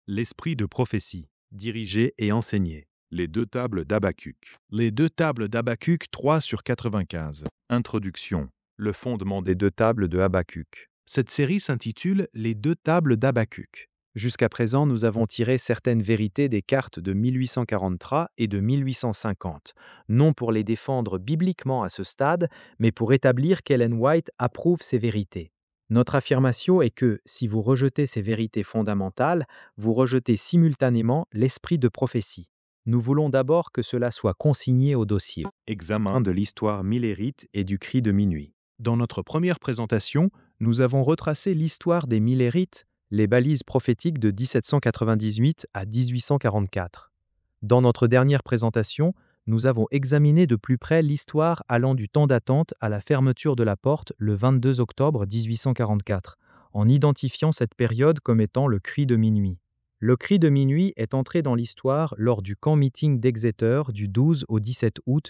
L'esprit de prophétie, dirigé et enseigné. Les deux tables d'Habacuc. Les deux tables d'Habacuc 3 sur 95. Introduction. Le fondement des deux tables de Habacuc. Cette série s'intitule Les deux tables d'Habacuc. Jusqu'à présent, nous avons tiré certaines vérités des cartes de 1843 et de 1850, non pour les défendre bibliquement à ce stade, mais pour établir qu'Ellen White approuve ces vérités. Notre affirmation est que, si vous rejetez ces vérités fondamentales, vous rejetez simultanément l'esprit de prophétie. Nous voulons d'abord que cela soit consigné au dossier. Examen de l'histoire millérite et du cri de minuit. Dans notre première présentation, nous avons retracé l'histoire des Millérites, Les balises prophétiques de 1798 à 1844. Dans notre dernière présentation, nous avons examiné de plus près l'histoire allant du temps d'attente à la fermeture de la porte le 22 octobre 1844, en identifiant cette période comme étant le cri de minuit. Le cri de minuit est entré dans l'histoire lors du camp meeting d'Exeter du 12 au 17 août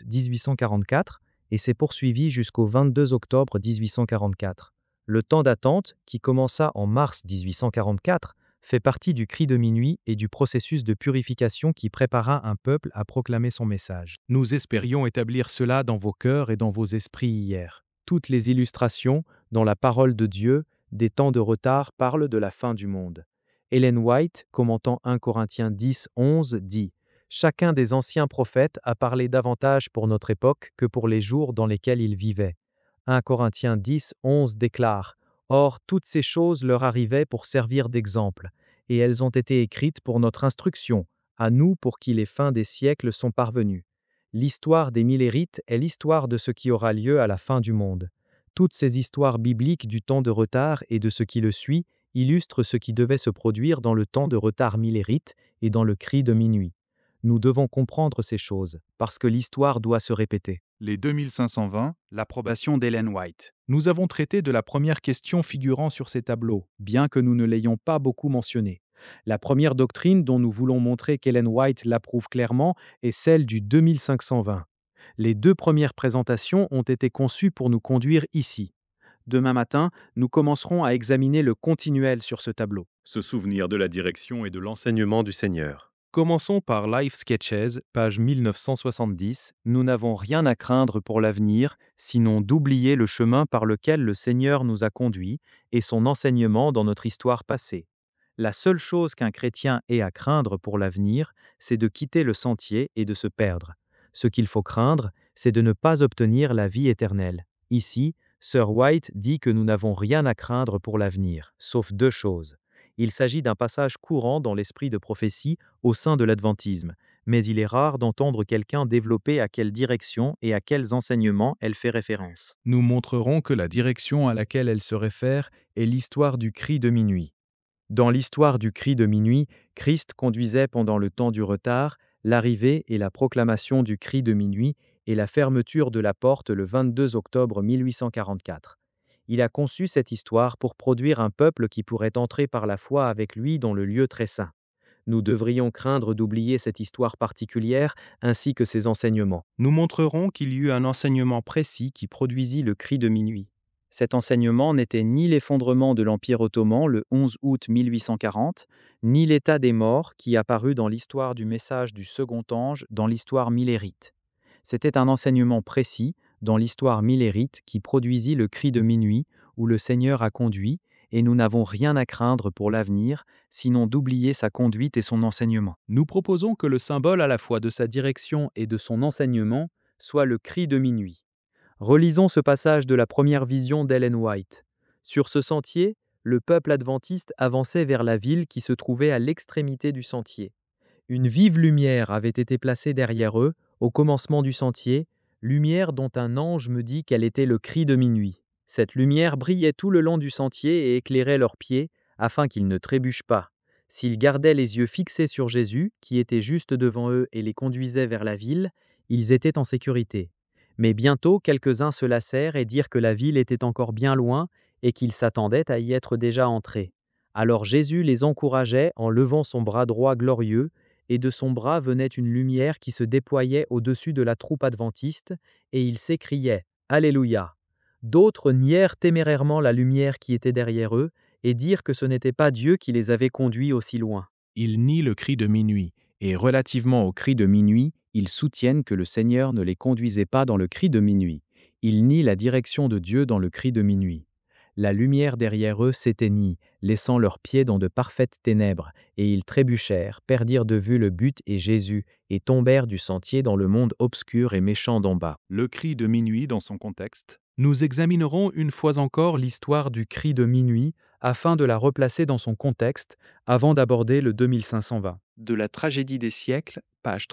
1844 et s'est poursuivi jusqu'au 22 octobre 1844. Le temps d'attente, qui commença en mars 1844, fait partie du cri de minuit et du processus de purification qui prépara un peuple à proclamer son message. Nous espérions établir cela dans vos cœurs et dans vos esprits hier. Toutes les illustrations, dans la parole de Dieu, des temps de retard parlent de la fin du monde. Ellen White, commentant 1 Corinthiens 10, 11, dit « Chacun des anciens prophètes a parlé davantage pour notre époque que pour les jours dans lesquels ils vivaient. » 1 Corinthiens 10, 11 déclare « Or, toutes ces choses leur arrivaient pour servir d'exemple, et elles ont été écrites pour notre instruction, à nous pour qui les fins des siècles sont parvenues. » L'histoire des Millérites est l'histoire de ce qui aura lieu à la fin du monde. Toutes ces histoires bibliques du temps de retard et de ce qui le suit illustrent ce qui devait se produire dans le temps de retard millérite et dans le cri de minuit. Nous devons comprendre ces choses, parce que l'histoire doit se répéter. Les 2520, l'approbation d'Ellen White. Nous avons traité de la première question figurant sur ces tableaux, bien que nous ne l'ayons pas beaucoup mentionné. La première doctrine dont nous voulons montrer qu'Ellen White l'approuve clairement est celle du 2520. Les deux premières présentations ont été conçues pour nous conduire ici. Demain matin, nous commencerons à examiner le continuel sur ce tableau. Se souvenir de la direction et de l'enseignement du Seigneur. Commençons par Life Sketches, page 1970. Nous n'avons rien à craindre pour l'avenir, sinon d'oublier le chemin par lequel le Seigneur nous a conduits et son enseignement dans notre histoire passée. La seule chose qu'un chrétien ait à craindre pour l'avenir, c'est de quitter le sentier et de se perdre. Ce qu'il faut craindre, c'est de ne pas obtenir la vie éternelle. Ici, Sir White dit que nous n'avons rien à craindre pour l'avenir, sauf deux choses. Il s'agit d'un passage courant dans l'esprit de prophétie au sein de l'adventisme, mais il est rare d'entendre quelqu'un développer à quelle direction et à quels enseignements elle fait référence. Nous montrerons que la direction à laquelle elle se réfère est l'histoire du cri de minuit. Dans l'histoire du cri de minuit, Christ conduisait pendant le temps du retard l'arrivée et la proclamation du cri de minuit et la fermeture de la porte le 22 octobre 1844. Il a conçu cette histoire pour produire un peuple qui pourrait entrer par la foi avec lui dans le lieu très saint. Nous devrions craindre d'oublier cette histoire particulière ainsi que ses enseignements. Nous montrerons qu'il y eut un enseignement précis qui produisit le cri de minuit. Cet enseignement n'était ni l'effondrement de l'Empire ottoman le 11 août 1840, ni l'état des morts qui apparut dans l'histoire du message du second ange dans l'histoire millérite. C'était un enseignement précis, dans l'histoire millérite, qui produisit le cri de minuit, où le Seigneur a conduit, et nous n'avons rien à craindre pour l'avenir, sinon d'oublier sa conduite et son enseignement. Nous proposons que le symbole à la fois de sa direction et de son enseignement soit le cri de minuit. Relisons ce passage de la première vision d'Ellen White. Sur ce sentier, le peuple adventiste avançait vers la ville qui se trouvait à l'extrémité du sentier. Une vive lumière avait été placée derrière eux, au commencement du sentier, lumière dont un ange me dit qu'elle était le cri de minuit. Cette lumière brillait tout le long du sentier et éclairait leurs pieds, afin qu'ils ne trébuchent pas. S'ils gardaient les yeux fixés sur Jésus, qui était juste devant eux et les conduisait vers la ville, ils étaient en sécurité. Mais bientôt, quelques-uns se lassèrent et dirent que la ville était encore bien loin et qu'ils s'attendaient à y être déjà entrés. Alors Jésus les encourageait en levant son bras droit glorieux, et de son bras venait une lumière qui se déployait au-dessus de la troupe adventiste, et il s'écriait « Alléluia ». D'autres nièrent témérairement la lumière qui était derrière eux, et dirent que ce n'était pas Dieu qui les avait conduits aussi loin. Ils nient le cri de minuit, Et relativement au cri de minuit, ils soutiennent que le Seigneur ne les conduisait pas dans le cri de minuit. Ils nient la direction de Dieu dans le cri de minuit. La lumière derrière eux s'éteignit, laissant leurs pieds dans de parfaites ténèbres, et ils trébuchèrent, perdirent de vue le but et Jésus, et tombèrent du sentier dans le monde obscur et méchant d'en bas. le cri de minuit dans son contexte. Nous examinerons une fois encore l'histoire du cri de minuit afin de la replacer dans son contexte avant d'aborder le 2520. De la tragédie des siècles, page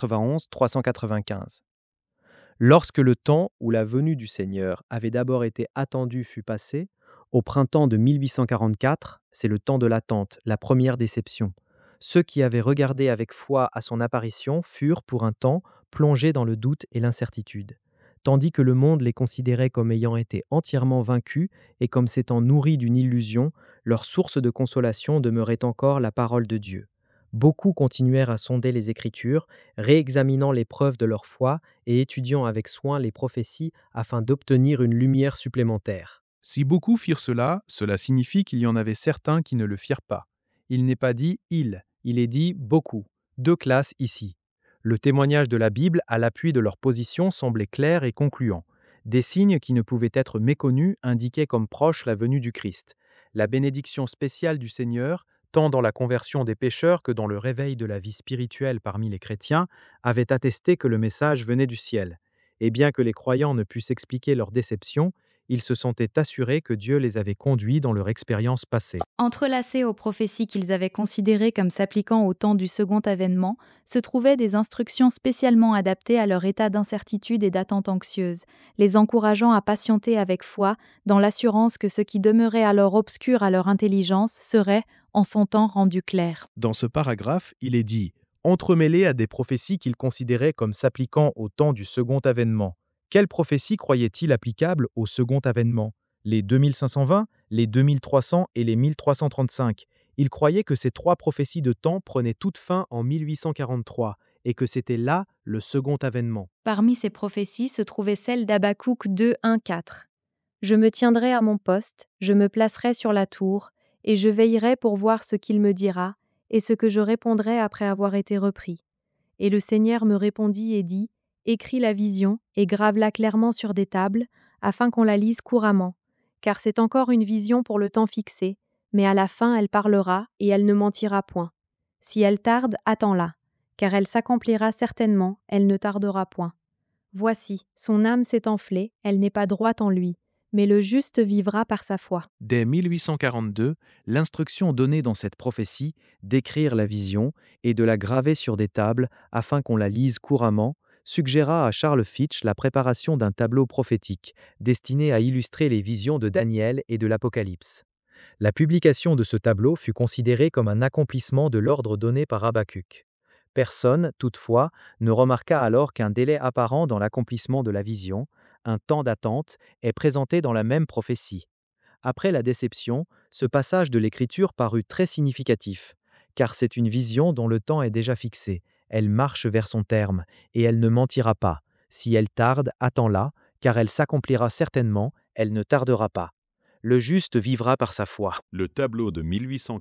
391-395. Lorsque le temps où la venue du Seigneur avait d'abord été attendue fut passé, au printemps de 1844, c'est le temps de l'attente, la première déception. Ceux qui avaient regardé avec foi à son apparition furent, pour un temps, plongés dans le doute et l'incertitude, tandis que le monde les considérait comme ayant été entièrement vaincus et comme s'étant nourris d'une illusion, leur source de consolation demeurait encore la parole de Dieu. Beaucoup continuèrent à sonder les Écritures, réexaminant les preuves de leur foi et étudiant avec soin les prophéties afin d'obtenir une lumière supplémentaire. Si beaucoup firent cela, cela signifie qu'il y en avait certains qui ne le firent pas. Il n'est pas dit il est dit beaucoup. Deux classes ici. Le témoignage de la Bible à l'appui de leur position semblait clair et concluant. Des signes qui ne pouvaient être méconnus indiquaient comme proche la venue du Christ. La bénédiction spéciale du Seigneur, tant dans la conversion des pécheurs que dans le réveil de la vie spirituelle parmi les chrétiens, avait attesté que le message venait du ciel. Et bien que les croyants ne puissent expliquer leur déception, ils se sentaient assurés que Dieu les avait conduits dans leur expérience passée. Entrelacées aux prophéties qu'ils avaient considérées comme s'appliquant au temps du second avènement, se trouvaient des instructions spécialement adaptées à leur état d'incertitude et d'attente anxieuse, les encourageant à patienter avec foi, dans l'assurance que ce qui demeurait alors obscur à leur intelligence serait, en son temps, rendu clair. Dans ce paragraphe, il est dit entremêlé à des prophéties qu'ils considéraient comme s'appliquant au temps du second avènement. Quelles prophéties croyaient-ils applicables au second avènement? Les 2520, les 2300 et les 1335. Ils croyaient que ces trois prophéties de temps prenaient toute fin en 1843 et que c'était là le second avènement. Parmi ces prophéties se trouvait celle d'Habakkuk 2, 1, 4. Je me tiendrai à mon poste, je me placerai sur la tour, et je veillerai pour voir ce qu'il me dira, et ce que je répondrai après avoir été repris. Et le Seigneur me répondit et dit, écris la vision et grave-la clairement sur des tables, afin qu'on la lise couramment, car c'est encore une vision pour le temps fixé, mais à la fin elle parlera et elle ne mentira point. Si elle tarde, attends-la, car elle s'accomplira certainement, elle ne tardera point. Voici, son âme s'est enflée, elle n'est pas droite en lui, mais le juste vivra par sa foi. Dès 1842, l'instruction donnée dans cette prophétie d'écrire la vision et de la graver sur des tables afin qu'on la lise couramment suggéra à Charles Fitch la préparation d'un tableau prophétique destiné à illustrer les visions de Daniel et de l'Apocalypse. La publication de ce tableau fut considérée comme un accomplissement de l'ordre donné par Habakkuk. Personne, toutefois, ne remarqua alors qu'un délai apparent dans l'accomplissement de la vision, un temps d'attente, est présenté dans la même prophétie. Après la déception, ce passage de l'Écriture parut très significatif, car c'est une vision dont le temps est déjà fixé, elle marche vers son terme, et elle ne mentira pas. Si elle tarde, attends-la, car elle s'accomplira certainement, elle ne tardera pas. Le juste vivra par sa foi. Le tableau de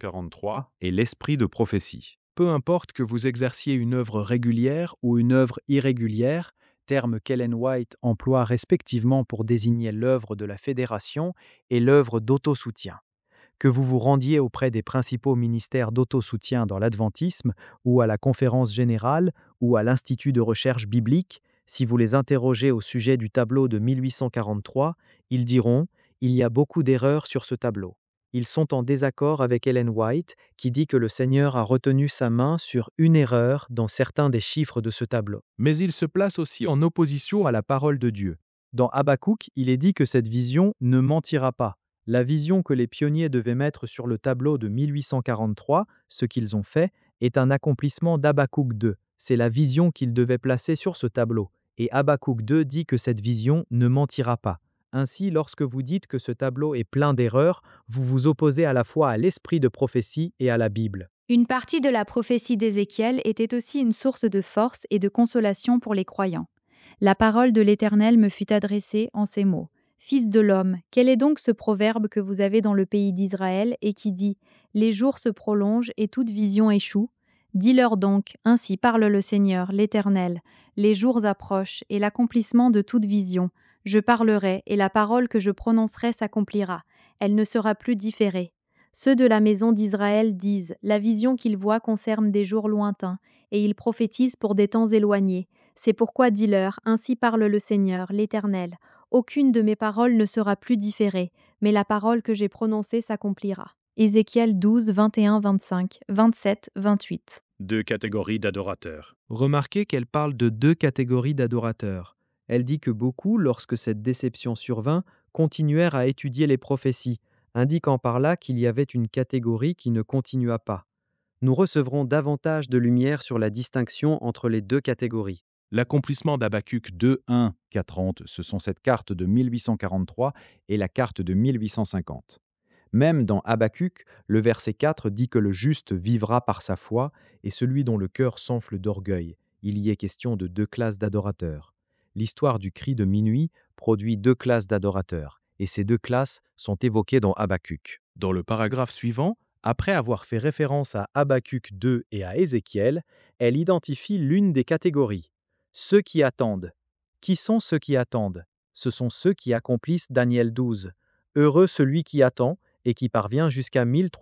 1843 est l'esprit de prophétie. Peu importe que vous exerciez une œuvre régulière ou une œuvre irrégulière, termes qu'Ellen White emploie respectivement pour désigner l'œuvre de la fédération et l'œuvre d'autosoutien. Que vous vous rendiez auprès des principaux ministères d'autosoutien dans l'adventisme, ou à la conférence générale, ou à l'Institut de recherche biblique, si vous les interrogez au sujet du tableau de 1843, ils diront « Il y a beaucoup d'erreurs sur ce tableau ». Ils sont en désaccord avec Ellen White, qui dit que le Seigneur a retenu sa main sur une erreur dans certains des chiffres de ce tableau. Mais il se place aussi en opposition à la parole de Dieu. Dans Habakkuk, il est dit que cette vision ne mentira pas. La vision que les pionniers devaient mettre sur le tableau de 1843, ce qu'ils ont fait, est un accomplissement d'Habakkuk 2. C'est la vision qu'ils devaient placer sur ce tableau. Et Habakkuk 2 dit que cette vision ne mentira pas. Ainsi, lorsque vous dites que ce tableau est plein d'erreurs, vous vous opposez à la fois à l'esprit de prophétie et à la Bible. Une partie de la prophétie d'Ézéchiel était aussi une source de force et de consolation pour les croyants. La parole de l'Éternel me fut adressée en ces mots. Fils de l'homme, quel est donc ce proverbe que vous avez dans le pays d'Israël et qui dit « Les jours se prolongent et toute vision échoue » Dis-leur donc, ainsi parle le Seigneur, l'Éternel, les jours approchent et l'accomplissement de toute vision. Je parlerai et la parole que je prononcerai s'accomplira. Elle ne sera plus différée. Ceux de la maison d'Israël disent « La vision qu'ils voient concerne des jours lointains, et ils prophétisent pour des temps éloignés. C'est pourquoi dis-leur, ainsi parle le Seigneur, l'Éternel. Aucune de mes paroles ne sera plus différée, mais la parole que j'ai prononcée s'accomplira. » Ézéchiel 12, 21, 25, 27, 28. Deux catégories d'adorateurs. Remarquez qu'elle parle de deux catégories d'adorateurs. Elle dit que beaucoup, lorsque cette déception survint, continuèrent à étudier les prophéties, indiquant par là qu'il y avait une catégorie qui ne continua pas. Nous recevrons davantage de lumière sur la distinction entre les deux catégories. L'accomplissement d'Habacuc 2, 1, 4, ce sont cette carte de 1843 et la carte de 1850. Même dans Habacuc, le verset 4 dit que le juste vivra par sa foi et celui dont le cœur s'enfle d'orgueil. Il y est question de deux classes d'adorateurs. L'histoire du cri de minuit produit deux classes d'adorateurs, et ces deux classes sont évoquées dans Habacuc. Dans le paragraphe suivant, après avoir fait référence à Habacuc 2 et à Ézéchiel, elle identifie l'une des catégories. Ceux qui attendent. Qui sont ceux qui attendent? Ce sont ceux qui accomplissent Daniel 12. Heureux celui qui attend et qui parvient jusqu'à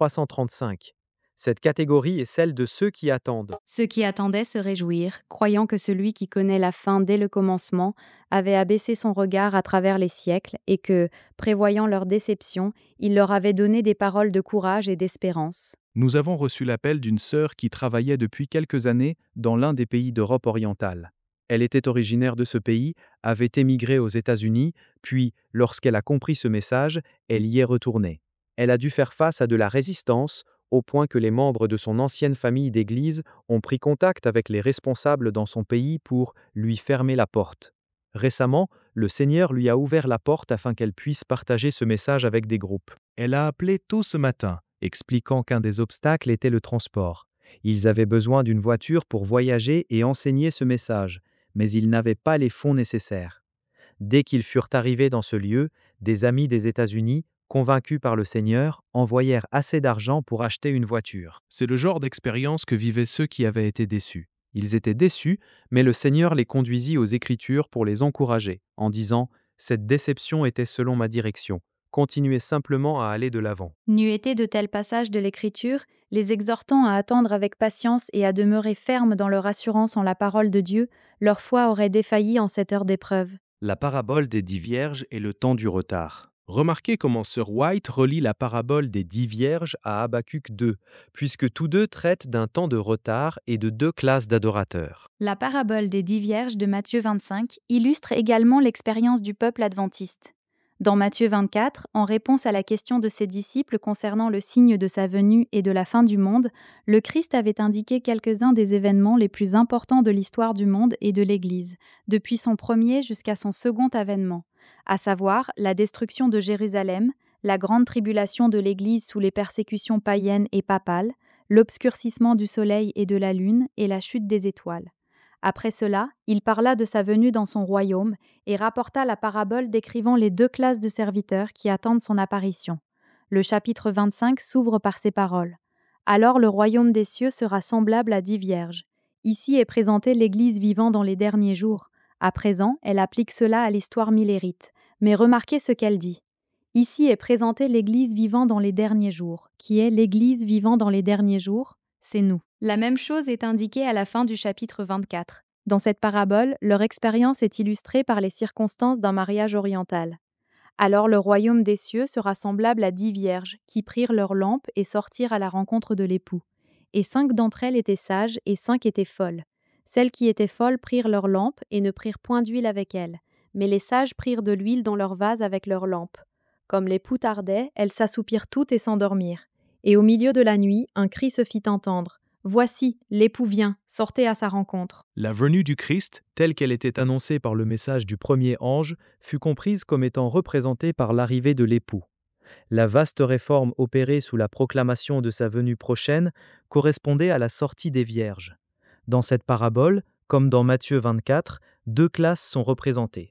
1335. Cette catégorie est celle de ceux qui attendent. Ceux qui attendaient se réjouirent, croyant que celui qui connaît la fin dès le commencement avait abaissé son regard à travers les siècles et que, prévoyant leur déception, il leur avait donné des paroles de courage et d'espérance. Nous avons reçu l'appel d'une sœur qui travaillait depuis quelques années dans l'un des pays d'Europe orientale. Elle était originaire de ce pays, avait émigré aux États-Unis, puis, lorsqu'elle a compris ce message, elle y est retournée. Elle a dû faire face à de la résistance, au point que les membres de son ancienne famille d'église ont pris contact avec les responsables dans son pays pour lui fermer la porte. Récemment, le Seigneur lui a ouvert la porte afin qu'elle puisse partager ce message avec des groupes. Elle a appelé tôt ce matin, expliquant qu'un des obstacles était le transport. Ils avaient besoin d'une voiture pour voyager et enseigner ce message, mais ils n'avaient pas les fonds nécessaires. Dès qu'ils furent arrivés dans ce lieu, des amis des États-Unis, convaincus par le Seigneur, envoyèrent assez d'argent pour acheter une voiture. C'est le genre d'expérience que vivaient ceux qui avaient été déçus. Ils étaient déçus, mais le Seigneur les conduisit aux Écritures pour les encourager, en disant « Cette déception était selon ma direction. Continuez simplement à aller de l'avant. » N'eût été de tels passages de l'Écriture, les exhortant à attendre avec patience et à demeurer fermes dans leur assurance en la parole de Dieu, leur foi aurait défailli en cette heure d'épreuve. La parabole des 10 vierges et le temps du retard. Remarquez comment Sir White relie la parabole des 10 vierges à Habacuc 2, puisque tous deux traitent d'un temps de retard et de deux classes d'adorateurs. La parabole des 10 vierges de Matthieu 25 illustre également l'expérience du peuple adventiste. Dans Matthieu 24, en réponse à la question de ses disciples concernant le signe de sa venue et de la fin du monde, le Christ avait indiqué quelques-uns des événements les plus importants de l'histoire du monde et de l'Église, depuis son premier jusqu'à son second avènement, à savoir la destruction de Jérusalem, la grande tribulation de l'Église sous les persécutions païennes et papales, l'obscurcissement du soleil et de la lune et la chute des étoiles. Après cela, il parla de sa venue dans son royaume et rapporta la parabole décrivant les deux classes de serviteurs qui attendent son apparition. Le chapitre 25 s'ouvre par ces paroles. « Alors le royaume des cieux sera semblable à 10 vierges. » Ici est présentée l'Église vivant dans les derniers jours. À présent, elle applique cela à l'histoire millérite. Mais remarquez ce qu'elle dit. Ici est présentée l'Église vivant dans les derniers jours. Qui est l'Église vivant dans les derniers jours? C'est nous. La même chose est indiquée à la fin du chapitre 24. Dans cette parabole, leur expérience est illustrée par les circonstances d'un mariage oriental. Alors le royaume des cieux sera semblable à 10 vierges qui prirent leurs lampes et sortirent à la rencontre de l'époux. Et 5 d'entre elles étaient sages et 5 étaient folles. Celles qui étaient folles prirent leurs lampes et ne prirent point d'huile avec elles, mais les sages prirent de l'huile dans leurs vases avec leurs lampes. Comme l'époux tardait, elles s'assoupirent toutes et s'endormirent. Et au milieu de la nuit, un cri se fit entendre. « Voici, l'époux vient, sortez à sa rencontre. » La venue du Christ, telle qu'elle était annoncée par le message du premier ange, fut comprise comme étant représentée par l'arrivée de l'époux. La vaste réforme opérée sous la proclamation de sa venue prochaine correspondait à la sortie des vierges. Dans cette parabole, comme dans Matthieu 24, deux classes sont représentées.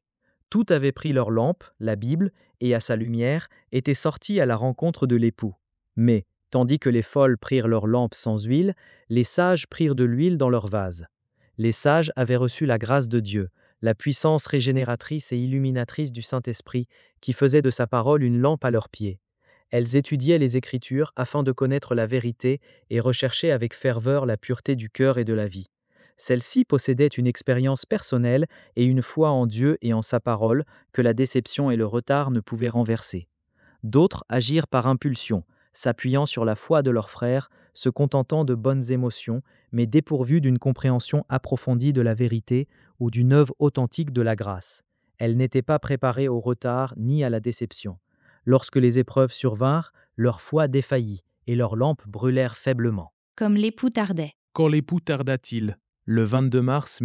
Toutes avaient pris leur lampe, la Bible, et à sa lumière, étaient sorties à la rencontre de l'époux. Mais, tandis que les folles prirent leur lampe sans huile, les sages prirent de l'huile dans leur vase. Les sages avaient reçu la grâce de Dieu, la puissance régénératrice et illuminatrice du Saint-Esprit, qui faisait de sa parole une lampe à leurs pieds. Elles étudiaient les Écritures afin de connaître la vérité et recherchaient avec ferveur la pureté du cœur et de la vie. Celles-ci possédaient une expérience personnelle et une foi en Dieu et en sa parole que la déception et le retard ne pouvaient renverser. D'autres agirent par impulsion, s'appuyant sur la foi de leurs frères, se contentant de bonnes émotions, mais dépourvus d'une compréhension approfondie de la vérité ou d'une œuvre authentique de la grâce. Elles n'étaient pas préparées au retard ni à la déception. Lorsque les épreuves survinrent, leur foi défaillit et leurs lampes brûlèrent faiblement. Comme l'époux tardait. Quand l'époux tarda-t-il? Le 22 mars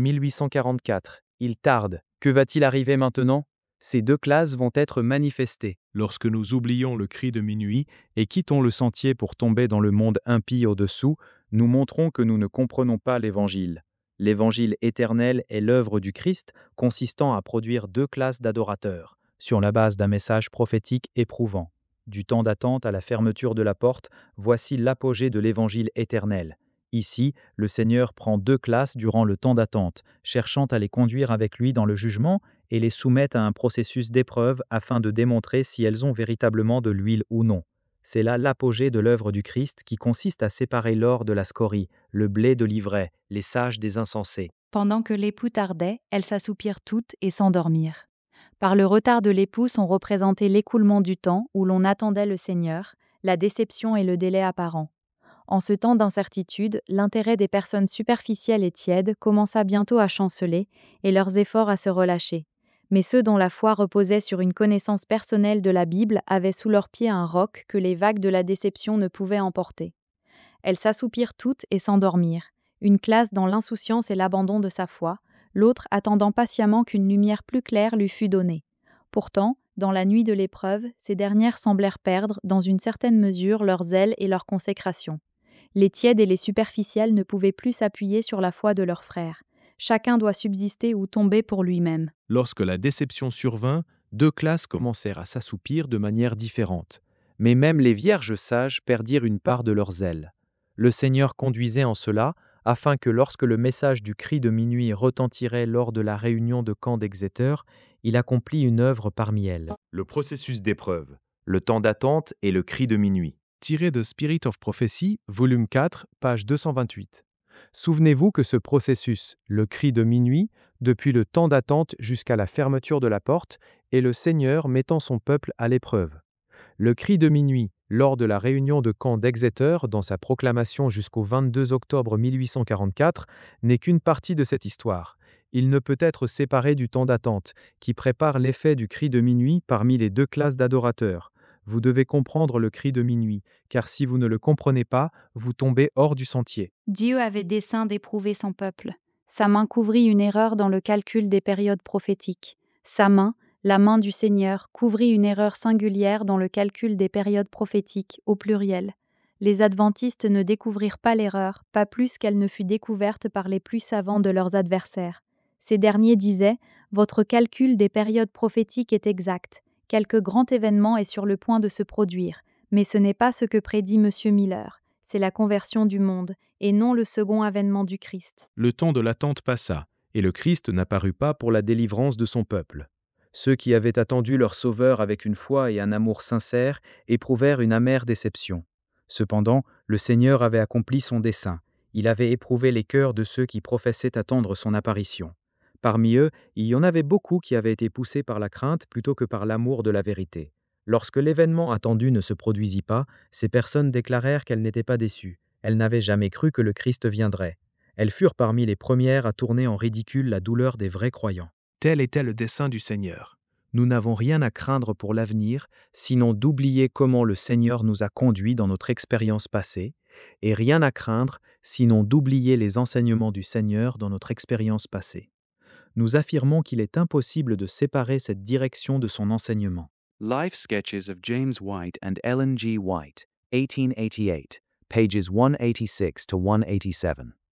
1844. Il tarde. Que va-t-il arriver maintenant? Ces deux classes vont être manifestées. Lorsque nous oublions le cri de minuit et quittons le sentier pour tomber dans le monde impie au-dessous, nous montrons que nous ne comprenons pas l'Évangile. L'Évangile éternel est l'œuvre du Christ, consistant à produire deux classes d'adorateurs, sur la base d'un message prophétique éprouvant. Du temps d'attente à la fermeture de la porte, voici l'apogée de l'Évangile éternel. Ici, le Seigneur prend deux classes durant le temps d'attente, cherchant à les conduire avec lui dans le jugement et les soumettent à un processus d'épreuve afin de démontrer si elles ont véritablement de l'huile ou non. C'est là l'apogée de l'œuvre du Christ qui consiste à séparer l'or de la scorie, le blé de l'ivraie, les sages des insensés. Pendant que l'époux tardait, elles s'assoupirent toutes et s'endormirent. Par le retard de l'époux sont représentés l'écoulement du temps où l'on attendait le Seigneur, la déception et le délai apparent. En ce temps d'incertitude, l'intérêt des personnes superficielles et tièdes commença bientôt à chanceler et leurs efforts à se relâcher. Mais ceux dont la foi reposait sur une connaissance personnelle de la Bible avaient sous leurs pieds un roc que les vagues de la déception ne pouvaient emporter. Elles s'assoupirent toutes et s'endormirent, une classe dans l'insouciance et l'abandon de sa foi, l'autre attendant patiemment qu'une lumière plus claire lui fût donnée. Pourtant, dans la nuit de l'épreuve, ces dernières semblèrent perdre, dans une certaine mesure, leur zèle et leur consécration. Les tièdes et les superficiels ne pouvaient plus s'appuyer sur la foi de leurs frères. Chacun doit subsister ou tomber pour lui-même. Lorsque la déception survint, deux classes commencèrent à s'assoupir de manière différente. Mais même les vierges sages perdirent une part de leur zèle. Le Seigneur conduisait en cela, afin que lorsque le message du cri de minuit retentirait lors de la réunion de camp d'Exeter, il accomplit une œuvre parmi elles. Le processus d'épreuve, le temps d'attente et le cri de minuit. Tiré de Spirit of Prophecy, volume 4, page 228. Souvenez-vous que ce processus, le cri de minuit, depuis le temps d'attente jusqu'à la fermeture de la porte, est le Seigneur mettant son peuple à l'épreuve. Le cri de minuit, lors de la réunion de camp d'Exeter dans sa proclamation jusqu'au 22 octobre 1844, n'est qu'une partie de cette histoire. Il ne peut être séparé du temps d'attente, qui prépare l'effet du cri de minuit parmi les deux classes d'adorateurs. Vous devez comprendre le cri de minuit, car si vous ne le comprenez pas, vous tombez hors du sentier. Dieu avait dessein d'éprouver son peuple. Sa main couvrit une erreur dans le calcul des périodes prophétiques. Sa main, la main du Seigneur, couvrit une erreur singulière dans le calcul des périodes prophétiques, au pluriel. Les adventistes ne découvrirent pas l'erreur, pas plus qu'elle ne fut découverte par les plus savants de leurs adversaires. Ces derniers disaient « Votre calcul des périodes prophétiques est exact. Quelque grand événement est sur le point de se produire, mais ce n'est pas ce que prédit M. Miller. C'est la conversion du monde, et non le second avènement du Christ. » Le temps de l'attente passa, et le Christ n'apparut pas pour la délivrance de son peuple. Ceux qui avaient attendu leur Sauveur avec une foi et un amour sincère éprouvèrent une amère déception. Cependant, le Seigneur avait accompli son dessein. Il avait éprouvé les cœurs de ceux qui professaient attendre son apparition. Parmi eux, il y en avait beaucoup qui avaient été poussés par la crainte plutôt que par l'amour de la vérité. Lorsque l'événement attendu ne se produisit pas, ces personnes déclarèrent qu'elles n'étaient pas déçues. Elles n'avaient jamais cru que le Christ viendrait. Elles furent parmi les premières à tourner en ridicule la douleur des vrais croyants. Tel était le dessein du Seigneur. Nous n'avons rien à craindre pour l'avenir, sinon d'oublier comment le Seigneur nous a conduits dans notre expérience passée, et rien à craindre, sinon d'oublier les enseignements du Seigneur dans notre expérience passée. Nous affirmons qu'il est impossible de séparer cette direction de son enseignement. Life Sketches of James White and Ellen G. White, 1888, pages 186 to 187.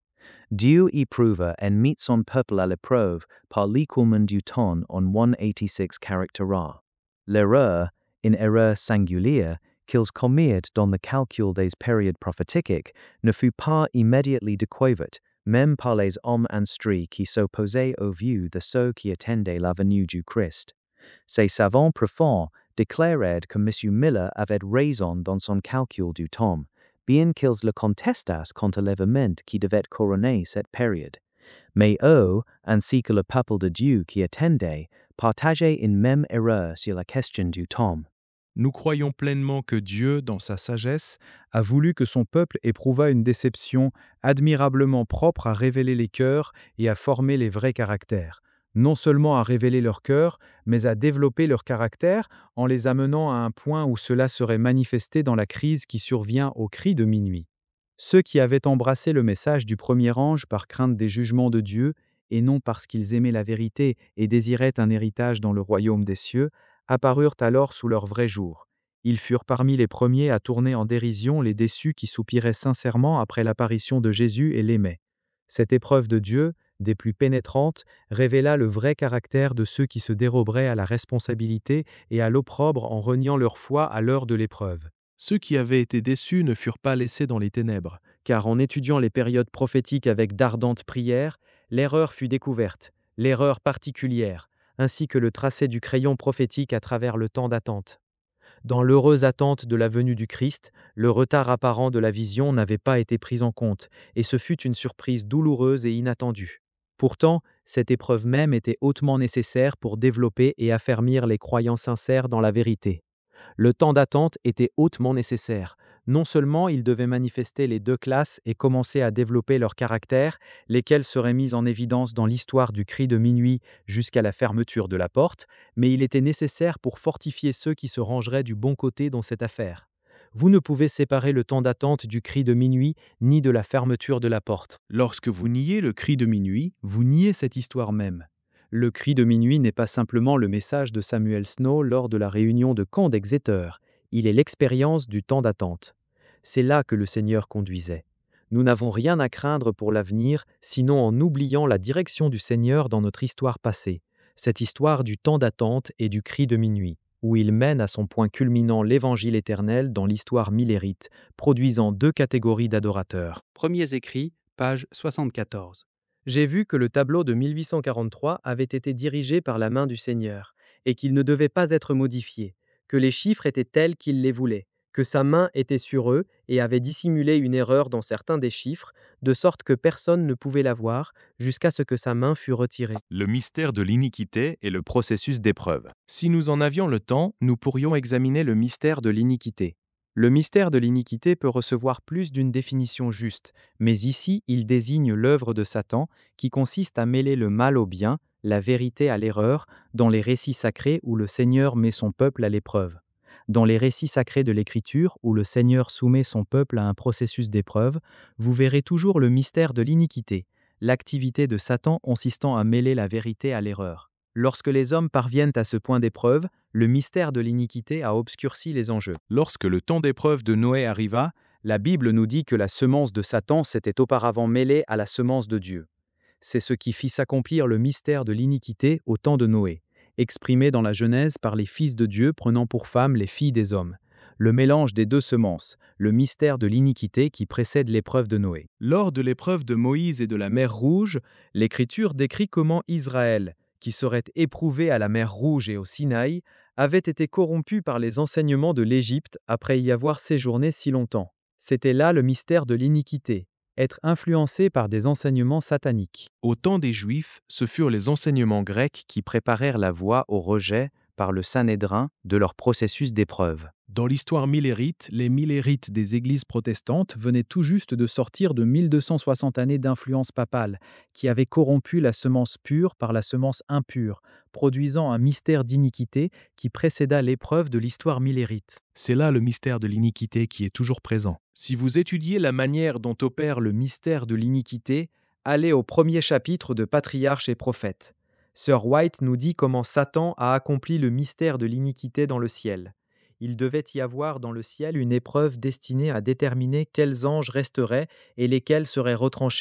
Dieu éprouve en mit son peuple à l'épreuve par l'écoulement du temps en 186 caractères. L'erreur, une erreur singulière, qu'ils commirent dans le calcul des périodes prophétiques, ne fut pas immédiatement découverte, même par les hommes instruits qui s'opposaient aux vues de ceux qui attendaient la venue du Christ. Ces savants profonds déclarèrent que M. Miller avait raison dans son calcul du temps, bien qu'ils le contestassent quant à l'événement qui devait couronner cette période. Mais eux, ainsi que le peuple de Dieu qui attendait, partageaient une même erreur sur la question du temps. Nous croyons pleinement que Dieu, dans sa sagesse, a voulu que son peuple éprouvât une déception admirablement propre à révéler les cœurs et à former les vrais caractères, non seulement à révéler leurs cœurs, mais à développer leur caractère en les amenant à un point où cela serait manifesté dans la crise qui survient au cri de minuit. Ceux qui avaient embrassé le message du premier ange par crainte des jugements de Dieu, et non parce qu'ils aimaient la vérité et désiraient un héritage dans le royaume des cieux, apparurent alors sous leur vrai jour. Ils furent parmi les premiers à tourner en dérision les déçus qui soupiraient sincèrement après l'apparition de Jésus et l'aimaient. Cette épreuve de Dieu, des plus pénétrantes, révéla le vrai caractère de ceux qui se déroberaient à la responsabilité et à l'opprobre en reniant leur foi à l'heure de l'épreuve. Ceux qui avaient été déçus ne furent pas laissés dans les ténèbres, car en étudiant les périodes prophétiques avec d'ardentes prières, l'erreur fut découverte, l'erreur particulière, ainsi que le tracé du crayon prophétique à travers le temps d'attente. Dans l'heureuse attente de la venue du Christ, le retard apparent de la vision n'avait pas été pris en compte, et ce fut une surprise douloureuse et inattendue. Pourtant, cette épreuve même était hautement nécessaire pour développer et affermir les croyants sincères dans la vérité. Le temps d'attente était hautement nécessaire. Non seulement ils devaient manifester les deux classes et commencer à développer leur caractère, lesquels seraient mis en évidence dans l'histoire du cri de minuit jusqu'à la fermeture de la porte, mais il était nécessaire pour fortifier ceux qui se rangeraient du bon côté dans cette affaire. Vous ne pouvez séparer le temps d'attente du cri de minuit ni de la fermeture de la porte. Lorsque vous niez le cri de minuit, vous niez cette histoire même. Le cri de minuit n'est pas simplement le message de Samuel Snow lors de la réunion de camp d'Exeter, il est l'expérience du temps d'attente. C'est là que le Seigneur conduisait. Nous n'avons rien à craindre pour l'avenir, sinon en oubliant la direction du Seigneur dans notre histoire passée, cette histoire du temps d'attente et du cri de minuit, où il mène à son point culminant l'évangile éternel dans l'histoire millérite, produisant deux catégories d'adorateurs. Premiers écrits, page 74. J'ai vu que le tableau de 1843 avait été dirigé par la main du Seigneur, et qu'il ne devait pas être modifié, que les chiffres étaient tels qu'il les voulait, que sa main était sur eux et avait dissimulé une erreur dans certains des chiffres, de sorte que personne ne pouvait la voir, jusqu'à ce que sa main fût retirée. Le mystère de l'iniquité et le processus d'épreuve. Si nous en avions le temps, nous pourrions examiner le mystère de l'iniquité. Le mystère de l'iniquité peut recevoir plus d'une définition juste, mais ici il désigne l'œuvre de Satan qui consiste à mêler le mal au bien, la vérité à l'erreur, dans les récits sacrés où le Seigneur met son peuple à l'épreuve. Dans les récits sacrés de l'Écriture où le Seigneur soumet son peuple à un processus d'épreuve, vous verrez toujours le mystère de l'iniquité, l'activité de Satan consistant à mêler la vérité à l'erreur. Lorsque les hommes parviennent à ce point d'épreuve, le mystère de l'iniquité a obscurci les enjeux. Lorsque le temps d'épreuve de Noé arriva, la Bible nous dit que la semence de Satan s'était auparavant mêlée à la semence de Dieu. C'est ce qui fit s'accomplir le mystère de l'iniquité au temps de Noé, exprimé dans la Genèse par les fils de Dieu prenant pour femmes les filles des hommes. Le mélange des deux semences, le mystère de l'iniquité qui précède l'épreuve de Noé. Lors de l'épreuve de Moïse et de la mer Rouge, l'Écriture décrit comment Israël, qui serait éprouvé à la mer Rouge et au Sinaï, avait été corrompu par les enseignements de l'Égypte après y avoir séjourné si longtemps. C'était là le mystère de l'iniquité, être influencé par des enseignements sataniques. Au temps des Juifs, ce furent les enseignements grecs qui préparèrent la voie au rejet, par le Sanhédrin, de leur processus d'épreuve. Dans l'histoire millérite, les millérites des églises protestantes venaient tout juste de sortir de 1260 années d'influence papale, qui avait corrompu la semence pure par la semence impure, produisant un mystère d'iniquité qui précéda l'épreuve de l'histoire millérite. C'est là le mystère de l'iniquité qui est toujours présent. Si vous étudiez la manière dont opère le mystère de l'iniquité, allez au premier chapitre de Patriarches et Prophètes. Sir White nous dit comment Satan a accompli le mystère de l'iniquité dans le ciel. Il devait y avoir dans le ciel une épreuve destinée à déterminer quels anges resteraient et lesquels seraient retranchés,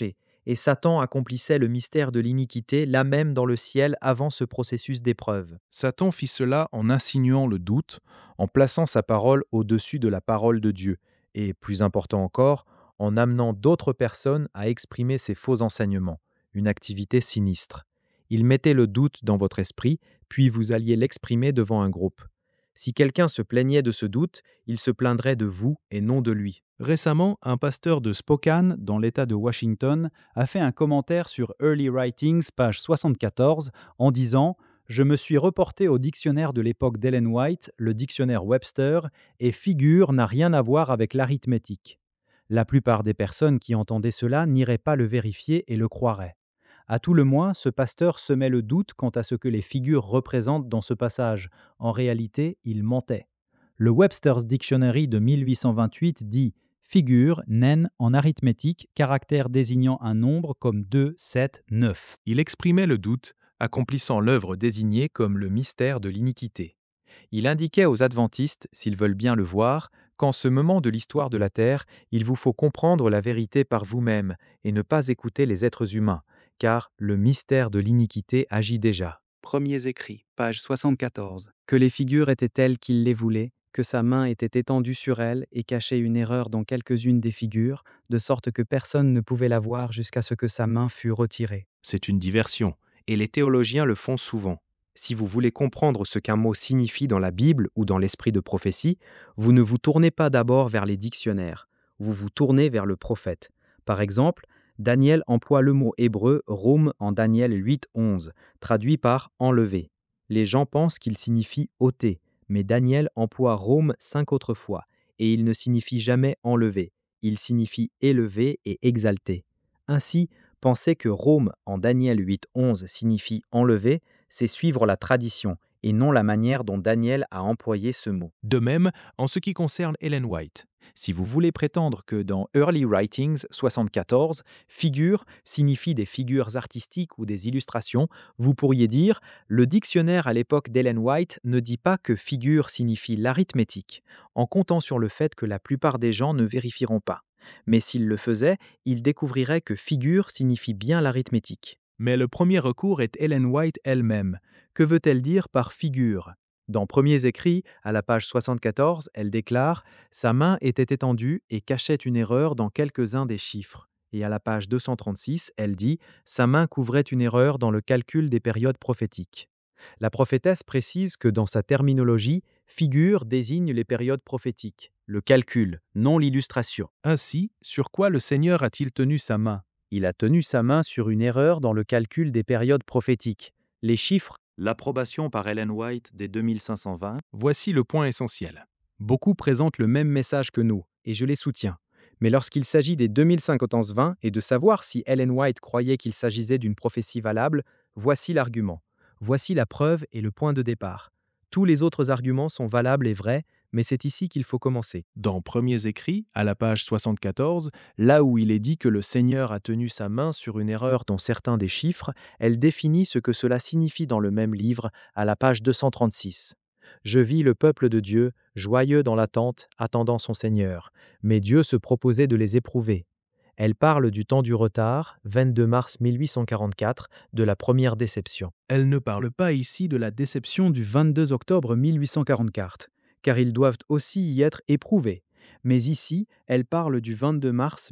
et Satan accomplissait le mystère de l'iniquité là même dans le ciel avant ce processus d'épreuve. Satan fit cela en insinuant le doute, en plaçant sa parole au-dessus de la parole de Dieu, et, plus important encore, en amenant d'autres personnes à exprimer ces faux enseignements, une activité sinistre. Il mettait le doute dans votre esprit, puis vous alliez l'exprimer devant un groupe. Si quelqu'un se plaignait de ce doute, il se plaindrait de vous et non de lui. Récemment, un pasteur de Spokane, dans l'État de Washington, a fait un commentaire sur Early Writings, page 74, en disant « Je me suis reporté au dictionnaire de l'époque d'Ellen White, le dictionnaire Webster, et figure n'a rien à voir avec l'arithmétique. » La plupart des personnes qui entendaient cela n'iraient pas le vérifier et le croiraient. À tout le moins, ce pasteur semait le doute quant à ce que les figures représentent dans ce passage. En réalité, il mentait. Le Webster's Dictionary de 1828 dit « figure, naine en arithmétique, caractère désignant un nombre comme 2, 7, 9 ». Il exprimait le doute, accomplissant l'œuvre désignée comme le mystère de l'iniquité. Il indiquait aux adventistes, s'ils veulent bien le voir, qu'en ce moment de l'histoire de la Terre, il vous faut comprendre la vérité par vous-même et ne pas écouter les êtres humains, car le mystère de l'iniquité agit déjà. Premiers écrits, page 74. Que les figures étaient telles qu'il les voulait, que sa main était étendue sur elles et cachait une erreur dans quelques-unes des figures, de sorte que personne ne pouvait la voir jusqu'à ce que sa main fût retirée. C'est une diversion, et les théologiens le font souvent. Si vous voulez comprendre ce qu'un mot signifie dans la Bible ou dans l'esprit de prophétie, vous ne vous tournez pas d'abord vers les dictionnaires, vous vous tournez vers le prophète. Par exemple, Daniel emploie le mot hébreu rum en Daniel 8:11, traduit par enlever. Les gens pensent qu'il signifie ôter, mais Daniel emploie rum 5 autres fois, et il ne signifie jamais enlever, il signifie élever et exalter. Ainsi, penser que rum en Daniel 8:11 signifie enlever, c'est suivre la tradition et non la manière dont Daniel a employé ce mot. De même, en ce qui concerne Ellen White, si vous voulez prétendre que dans Early Writings 74, figure signifie des figures artistiques ou des illustrations, vous pourriez dire « Le dictionnaire à l'époque d'Ellen White ne dit pas que figure signifie l'arithmétique, en comptant sur le fait que la plupart des gens ne vérifieront pas. Mais s'ils le faisaient, ils découvriraient que figure signifie bien l'arithmétique. » Mais le premier recours est Ellen White elle-même. Que veut-elle dire par figure ? Dans Premiers écrits, à la page 74, elle déclare « Sa main était étendue et cachait une erreur dans quelques-uns des chiffres ». Et à la page 236, elle dit « Sa main couvrait une erreur dans le calcul des périodes prophétiques ». La prophétesse précise que dans sa terminologie, figure désigne les périodes prophétiques, le calcul, non l'illustration. Ainsi, sur quoi le Seigneur a-t-il tenu sa main ? Il a tenu sa main sur une erreur dans le calcul des périodes prophétiques. Les chiffres, l'approbation par Ellen White des 2520, voici le point essentiel. beaucoup présentent le même message que nous, et je les soutiens. Mais lorsqu'il s'agit des 2520 et de savoir si Ellen White croyait qu'il s'agissait d'une prophétie valable, voici l'argument. Voici la preuve et le point de départ. Tous les autres arguments sont valables et vrais, mais c'est ici qu'il faut commencer. Dans Premiers écrits, à la page 74, là où il est dit que le Seigneur a tenu sa main sur une erreur dans certains des chiffres, elle définit ce que cela signifie dans le même livre, à la page 236. Je vis le peuple de Dieu, joyeux dans l'attente, attendant son Seigneur. Mais Dieu se proposait de les éprouver. Elle parle du temps du retard, 22 mars 1844, de la première déception. Elle ne parle pas ici de la déception du 22 octobre 1844, car ils doivent aussi y être éprouvés. Mais ici, elle parle du 22 mars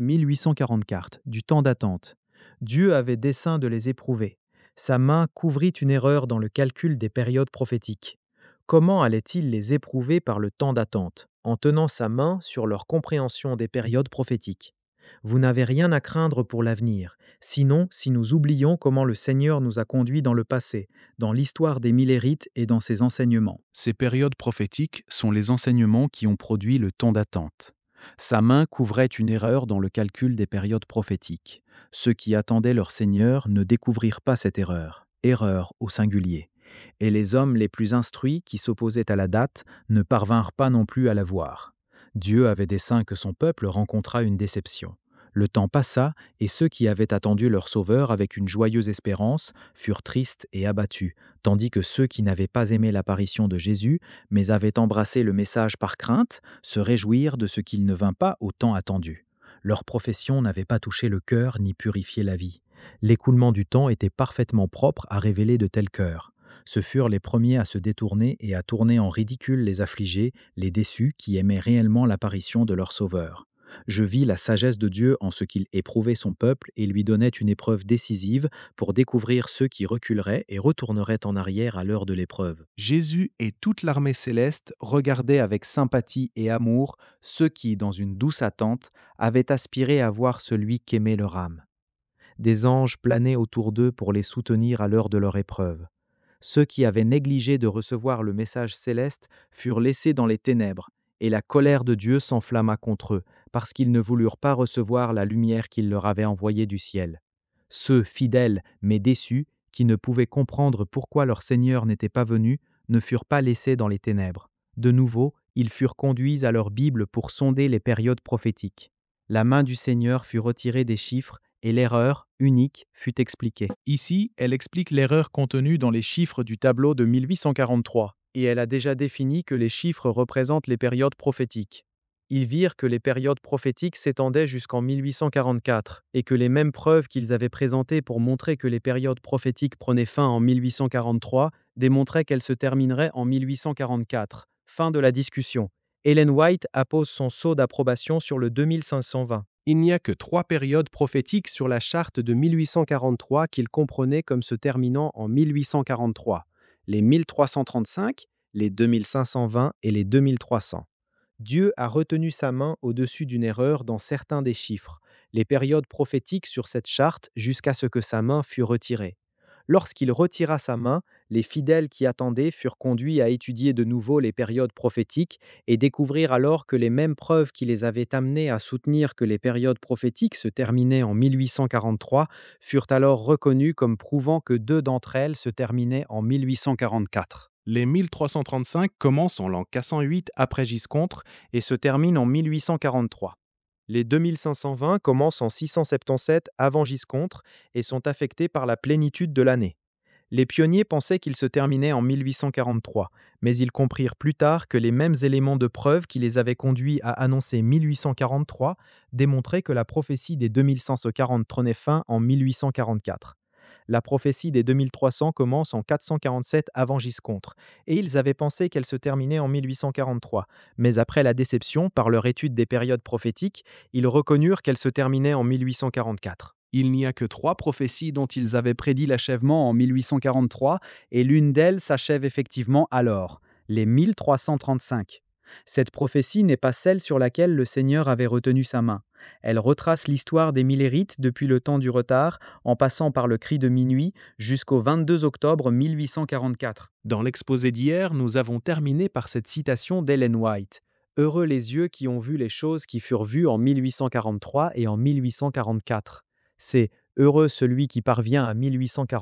1844, du temps d'attente. Dieu avait dessein de les éprouver. Sa main couvrit une erreur dans le calcul des périodes prophétiques. Comment allait-il les éprouver par le temps d'attente, en tenant sa main sur leur compréhension des périodes prophétiques ? Vous n'avez rien à craindre pour l'avenir, sinon si nous oublions comment le Seigneur nous a conduits dans le passé, dans l'histoire des Millérites et dans ses enseignements. Ces périodes prophétiques sont les enseignements qui ont produit le temps d'attente. Sa main couvrait une erreur dans le calcul des périodes prophétiques. Ceux qui attendaient leur Seigneur ne découvrirent pas cette erreur, erreur au singulier. Et les hommes les plus instruits qui s'opposaient à la date ne parvinrent pas non plus à la voir. Dieu avait dessein que son peuple rencontrât une déception. Le temps passa, et ceux qui avaient attendu leur Sauveur avec une joyeuse espérance furent tristes et abattus, tandis que ceux qui n'avaient pas aimé l'apparition de Jésus, mais avaient embrassé le message par crainte, se réjouirent de ce qu'il ne vint pas au temps attendu. Leur profession n'avait pas touché le cœur ni purifié la vie. L'écoulement du temps était parfaitement propre à révéler de tels cœurs. Ce furent les premiers à se détourner et à tourner en ridicule les affligés, les déçus qui aimaient réellement l'apparition de leur Sauveur. Je vis la sagesse de Dieu en ce qu'il éprouvait son peuple et lui donnait une épreuve décisive pour découvrir ceux qui reculeraient et retourneraient en arrière à l'heure de l'épreuve. Jésus et toute l'armée céleste regardaient avec sympathie et amour ceux qui, dans une douce attente, avaient aspiré à voir celui qu'aimait leur âme. Des anges planaient autour d'eux pour les soutenir à l'heure de leur épreuve. Ceux qui avaient négligé de recevoir le message céleste furent laissés dans les ténèbres, et la colère de Dieu s'enflamma contre eux, parce qu'ils ne voulurent pas recevoir la lumière qu'il leur avait envoyée du ciel. Ceux, fidèles mais déçus, qui ne pouvaient comprendre pourquoi leur Seigneur n'était pas venu, ne furent pas laissés dans les ténèbres. De nouveau, ils furent conduits à leur Bible pour sonder les périodes prophétiques. La main du Seigneur fut retirée des chiffres et l'erreur, unique, fut expliquée. Ici, elle explique l'erreur contenue dans les chiffres du tableau de 1843, et elle a déjà défini que les chiffres représentent les périodes prophétiques. Ils virent que les périodes prophétiques s'étendaient jusqu'en 1844, et que les mêmes preuves qu'ils avaient présentées pour montrer que les périodes prophétiques prenaient fin en 1843 démontraient qu'elles se termineraient en 1844. Fin de la discussion. Ellen White appose son sceau d'approbation sur le 2520. Il n'y a que 3 périodes prophétiques sur la charte de 1843 qu'il comprenait comme se terminant en 1843, les 1335, les 2520 et les 2300. Dieu a retenu sa main au-dessus d'une erreur dans certains des chiffres, les périodes prophétiques sur cette charte jusqu'à ce que sa main fût retirée. Lorsqu'il retira sa main, les fidèles qui attendaient furent conduits à étudier de nouveau les périodes prophétiques et découvrirent alors que les mêmes preuves qui les avaient amenés à soutenir que les périodes prophétiques se terminaient en 1843 furent alors reconnues comme prouvant que 2 d'entre elles se terminaient en 1844. Les 1335 commencent en l'an 408 après Giscontre et se terminent en 1843. Les 2520 commencent en 677 avant Giscontre et sont affectés par la plénitude de l'année. Les pionniers pensaient qu'ils se terminaient en 1843, mais ils comprirent plus tard que les mêmes éléments de preuve qui les avaient conduits à annoncer 1843 démontraient que la prophétie des 2140 prenait fin en 1844. La prophétie des 2300 commence en 447 avant Giscontre, et ils avaient pensé qu'elle se terminait en 1843, mais après la déception par leur étude des périodes prophétiques, ils reconnurent qu'elle se terminait en 1844. Il n'y a que 3 prophéties dont ils avaient prédit l'achèvement en 1843, et l'une d'elles s'achève effectivement alors, les 1335. Cette prophétie n'est pas celle sur laquelle le Seigneur avait retenu sa main. Elle retrace l'histoire des Millérites depuis le temps du retard, en passant par le cri de minuit, jusqu'au 22 octobre 1844. Dans l'exposé d'hier, nous avons terminé par cette citation d'Ellen White. « Heureux les yeux qui ont vu les choses qui furent vues en 1843 et en 1844. » C'est « Heureux celui qui parvient à 1843. »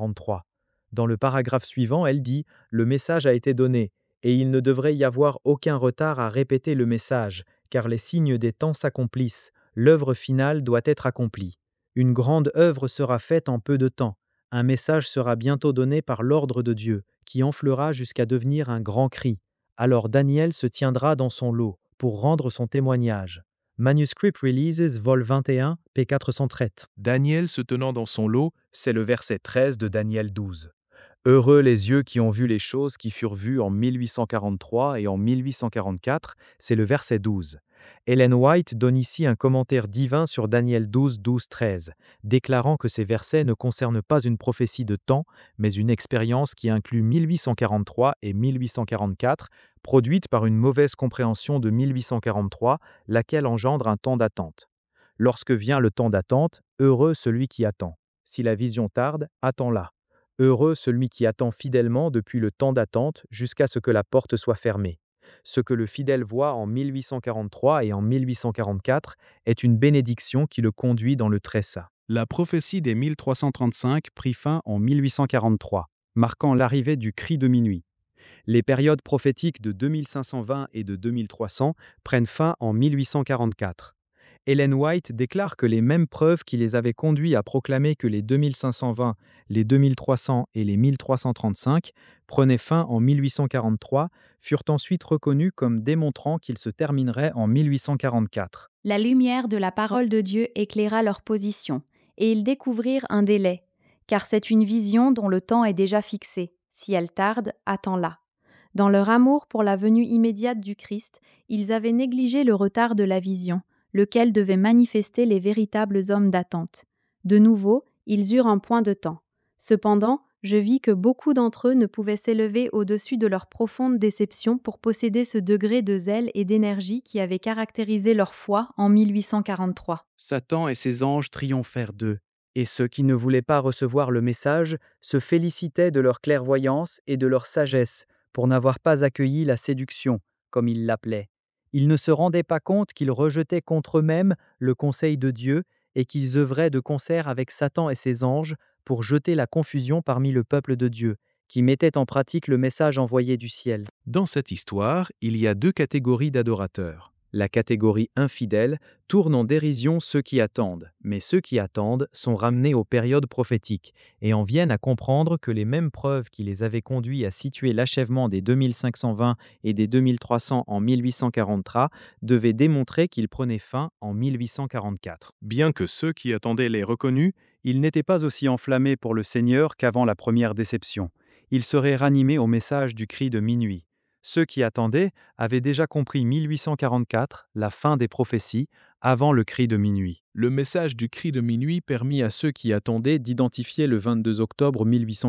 Dans le paragraphe suivant, elle dit « Le message a été donné, et il ne devrait y avoir aucun retard à répéter le message, car les signes des temps s'accomplissent. L'œuvre finale doit être accomplie. Une grande œuvre sera faite en peu de temps. Un message sera bientôt donné par l'ordre de Dieu, qui enflera jusqu'à devenir un grand cri. Alors Daniel se tiendra dans son lot pour rendre son témoignage. Manuscript Releases, vol 21, p. 413. Daniel se tenant dans son lot, c'est le verset 13 de Daniel 12. Heureux les yeux qui ont vu les choses qui furent vues en 1843 et en 1844, c'est le verset 12. Ellen White donne ici un commentaire divin sur Daniel 12, 12, 13, déclarant que ces versets ne concernent pas une prophétie de temps, mais une expérience qui inclut 1843 et 1844, produite par une mauvaise compréhension de 1843, laquelle engendre un temps d'attente. Lorsque vient le temps d'attente, heureux celui qui attend. Si la vision tarde, attends-la. Heureux celui qui attend fidèlement depuis le temps d'attente jusqu'à ce que la porte soit fermée. Ce que le fidèle voit en 1843 et en 1844 est une bénédiction qui le conduit dans le très saint. La prophétie des 1335 prit fin en 1843, marquant l'arrivée du cri de minuit. Les périodes prophétiques de 2520 et de 2300 prennent fin en 1844. Ellen White déclare que les mêmes preuves qui les avaient conduits à proclamer que les 2520, les 2300 et les 1335 prenaient fin en 1843 furent ensuite reconnues comme démontrant qu'ils se termineraient en 1844. La lumière de la parole de Dieu éclaira leur position, et ils découvrirent un délai, car c'est une vision dont le temps est déjà fixé. Si elle tarde, attends-la. Dans leur amour pour la venue immédiate du Christ, ils avaient négligé le retard de la vision, lequel devait manifester les véritables hommes d'attente. De nouveau, ils eurent un point de temps. Cependant, je vis que beaucoup d'entre eux ne pouvaient s'élever au-dessus de leur profonde déception pour posséder ce degré de zèle et d'énergie qui avait caractérisé leur foi en 1843. Satan et ses anges triomphèrent d'eux, et ceux qui ne voulaient pas recevoir le message se félicitaient de leur clairvoyance et de leur sagesse pour n'avoir pas accueilli la séduction, comme ils l'appelaient. Ils ne se rendaient pas compte qu'ils rejetaient contre eux-mêmes le conseil de Dieu et qu'ils œuvraient de concert avec Satan et ses anges pour jeter la confusion parmi le peuple de Dieu, qui mettait en pratique le message envoyé du ciel. Dans cette histoire, il y a deux catégories d'adorateurs. La catégorie infidèle tourne en dérision ceux qui attendent, mais ceux qui attendent sont ramenés aux périodes prophétiques et en viennent à comprendre que les mêmes preuves qui les avaient conduits à situer l'achèvement des 2520 et des 2300 en 1843 devaient démontrer qu'ils prenaient fin en 1844. Bien que ceux qui attendaient l'aient reconnu, ils n'étaient pas aussi enflammés pour le Seigneur qu'avant la première déception. Ils seraient ranimés au message du cri de minuit. Ceux qui attendaient avaient déjà compris 1844, la fin des prophéties, avant le cri de minuit. Le message du cri de minuit permit à ceux qui attendaient d'identifier le 22 octobre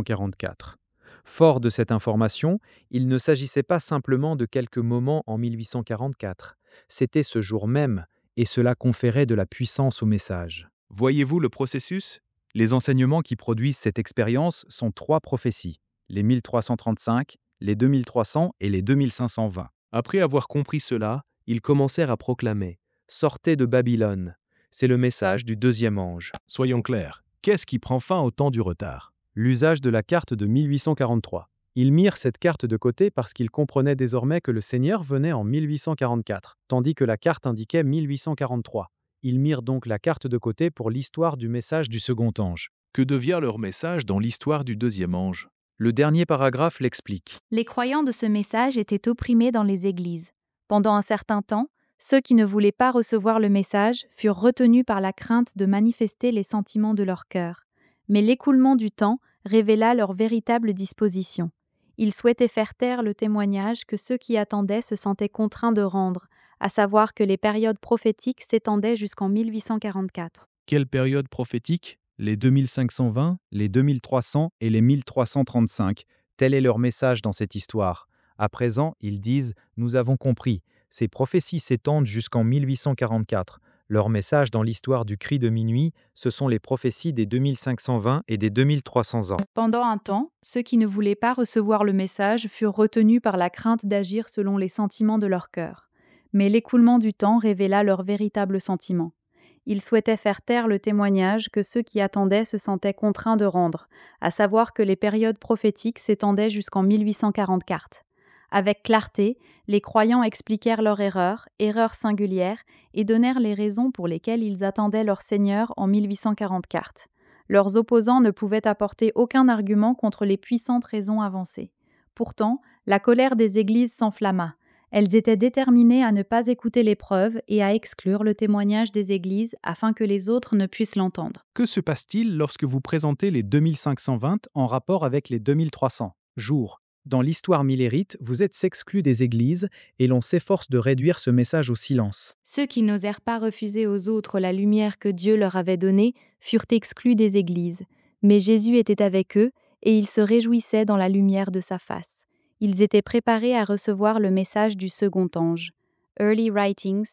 1844. Fort de cette information, il ne s'agissait pas simplement de quelques moments en 1844. C'était ce jour même, et cela conférait de la puissance au message. Voyez-vous le processus ? Les enseignements qui produisent cette expérience sont trois prophéties, les 1335, les 2300 et les 2520. Après avoir compris cela, ils commencèrent à proclamer « Sortez de Babylone ». C'est le message du deuxième ange. Soyons clairs, qu'est-ce qui prend fin au temps du retard ? L'usage de la carte de 1843. Ils mirent cette carte de côté parce qu'ils comprenaient désormais que le Seigneur venait en 1844, tandis que la carte indiquait 1843. Ils mirent donc la carte de côté pour l'histoire du message du second ange. Que devient leur message dans l'histoire du deuxième ange ? Le dernier paragraphe l'explique. Les croyants de ce message étaient opprimés dans les églises. Pendant un certain temps, ceux qui ne voulaient pas recevoir le message furent retenus par la crainte de manifester les sentiments de leur cœur. Mais l'écoulement du temps révéla leur véritable disposition. Ils souhaitaient faire taire le témoignage que ceux qui attendaient se sentaient contraints de rendre, à savoir que les périodes prophétiques s'étendaient jusqu'en 1844. Quelle période prophétique ? Les 2520, les 2300 et les 1335. Tel est leur message dans cette histoire. À présent, ils disent « Nous avons compris ». Ces prophéties s'étendent jusqu'en 1844. Leur message dans l'histoire du cri de minuit, ce sont les prophéties des 2520 et des 2300 ans. Pendant un temps, ceux qui ne voulaient pas recevoir le message furent retenus par la crainte d'agir selon les sentiments de leur cœur. Mais l'écoulement du temps révéla leurs véritables sentiments. Ils souhaitaient faire taire le témoignage que ceux qui attendaient se sentaient contraints de rendre, à savoir que les périodes prophétiques s'étendaient jusqu'en 1844. Avec clarté, les croyants expliquèrent leur erreur singulière, et donnèrent les raisons pour lesquelles ils attendaient leur Seigneur en 1844. Leurs opposants ne pouvaient apporter aucun argument contre les puissantes raisons avancées. Pourtant, la colère des églises s'enflamma. Elles étaient déterminées à ne pas écouter les preuves et à exclure le témoignage des églises afin que les autres ne puissent l'entendre. Que se passe-t-il lorsque vous présentez les 2520 en rapport avec les 2300 jours ? Dans l'histoire millérite, vous êtes exclus des églises et l'on s'efforce de réduire ce message au silence. Ceux qui n'osèrent pas refuser aux autres la lumière que Dieu leur avait donnée furent exclus des églises. Mais Jésus était avec eux et ils se réjouissaient dans la lumière de sa face. Ils étaient préparés à recevoir le message du second ange. Early Writings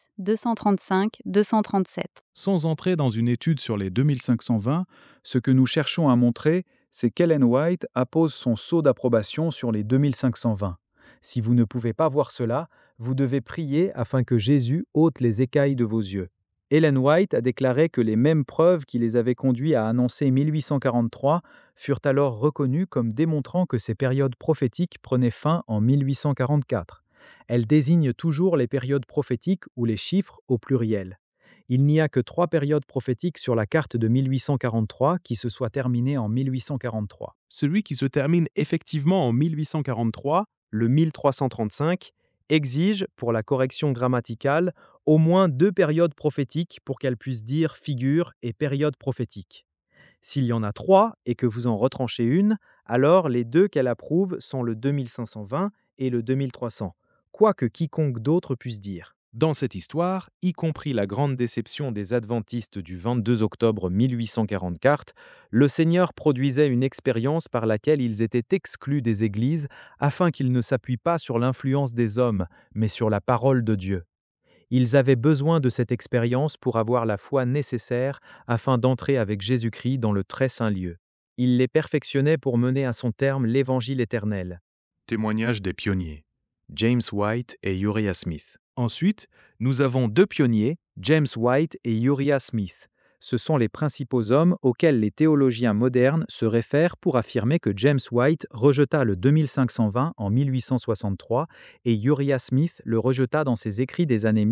235-237. Sans entrer dans une étude sur les 2520, ce que nous cherchons à montrer, c'est qu'Ellen White appose son sceau d'approbation sur les 2520. Si vous ne pouvez pas voir cela, vous devez prier afin que Jésus ôte les écailles de vos yeux. Ellen White a déclaré que les mêmes preuves qui les avaient conduits à annoncer 1843 furent alors reconnues comme démontrant que ces périodes prophétiques prenaient fin en 1844. Elle désigne toujours les périodes prophétiques ou les chiffres au pluriel. Il n'y a que 3 périodes prophétiques sur la carte de 1843 qui se soient terminées en 1843. Celui qui se termine effectivement en 1843, Le 1335 exige, pour la correction grammaticale, au moins 2 périodes prophétiques pour qu'elle puisse dire figure et période prophétique. S'il y en a 3 et que vous en retranchez une, alors les 2 qu'elle approuve sont le 2520 et le 2300, quoi que quiconque d'autre puisse dire. dans cette histoire, y compris la grande déception des adventistes du 22 octobre 1844, le Seigneur produisait une expérience par laquelle ils étaient exclus des églises afin qu'ils ne s'appuient pas sur l'influence des hommes, mais sur la parole de Dieu. Ils avaient besoin de cette expérience pour avoir la foi nécessaire afin d'entrer avec Jésus-Christ dans le très saint lieu. Il les perfectionnait pour mener à son terme l'évangile éternel. témoignage des pionniers, James White et Uriah Smith. Ensuite, nous avons 2 pionniers, James White et Uriah Smith. Ce sont les principaux hommes auxquels les théologiens modernes se réfèrent pour affirmer que James White rejeta le 2520 en 1863 et Uriah Smith le rejeta dans ses écrits des années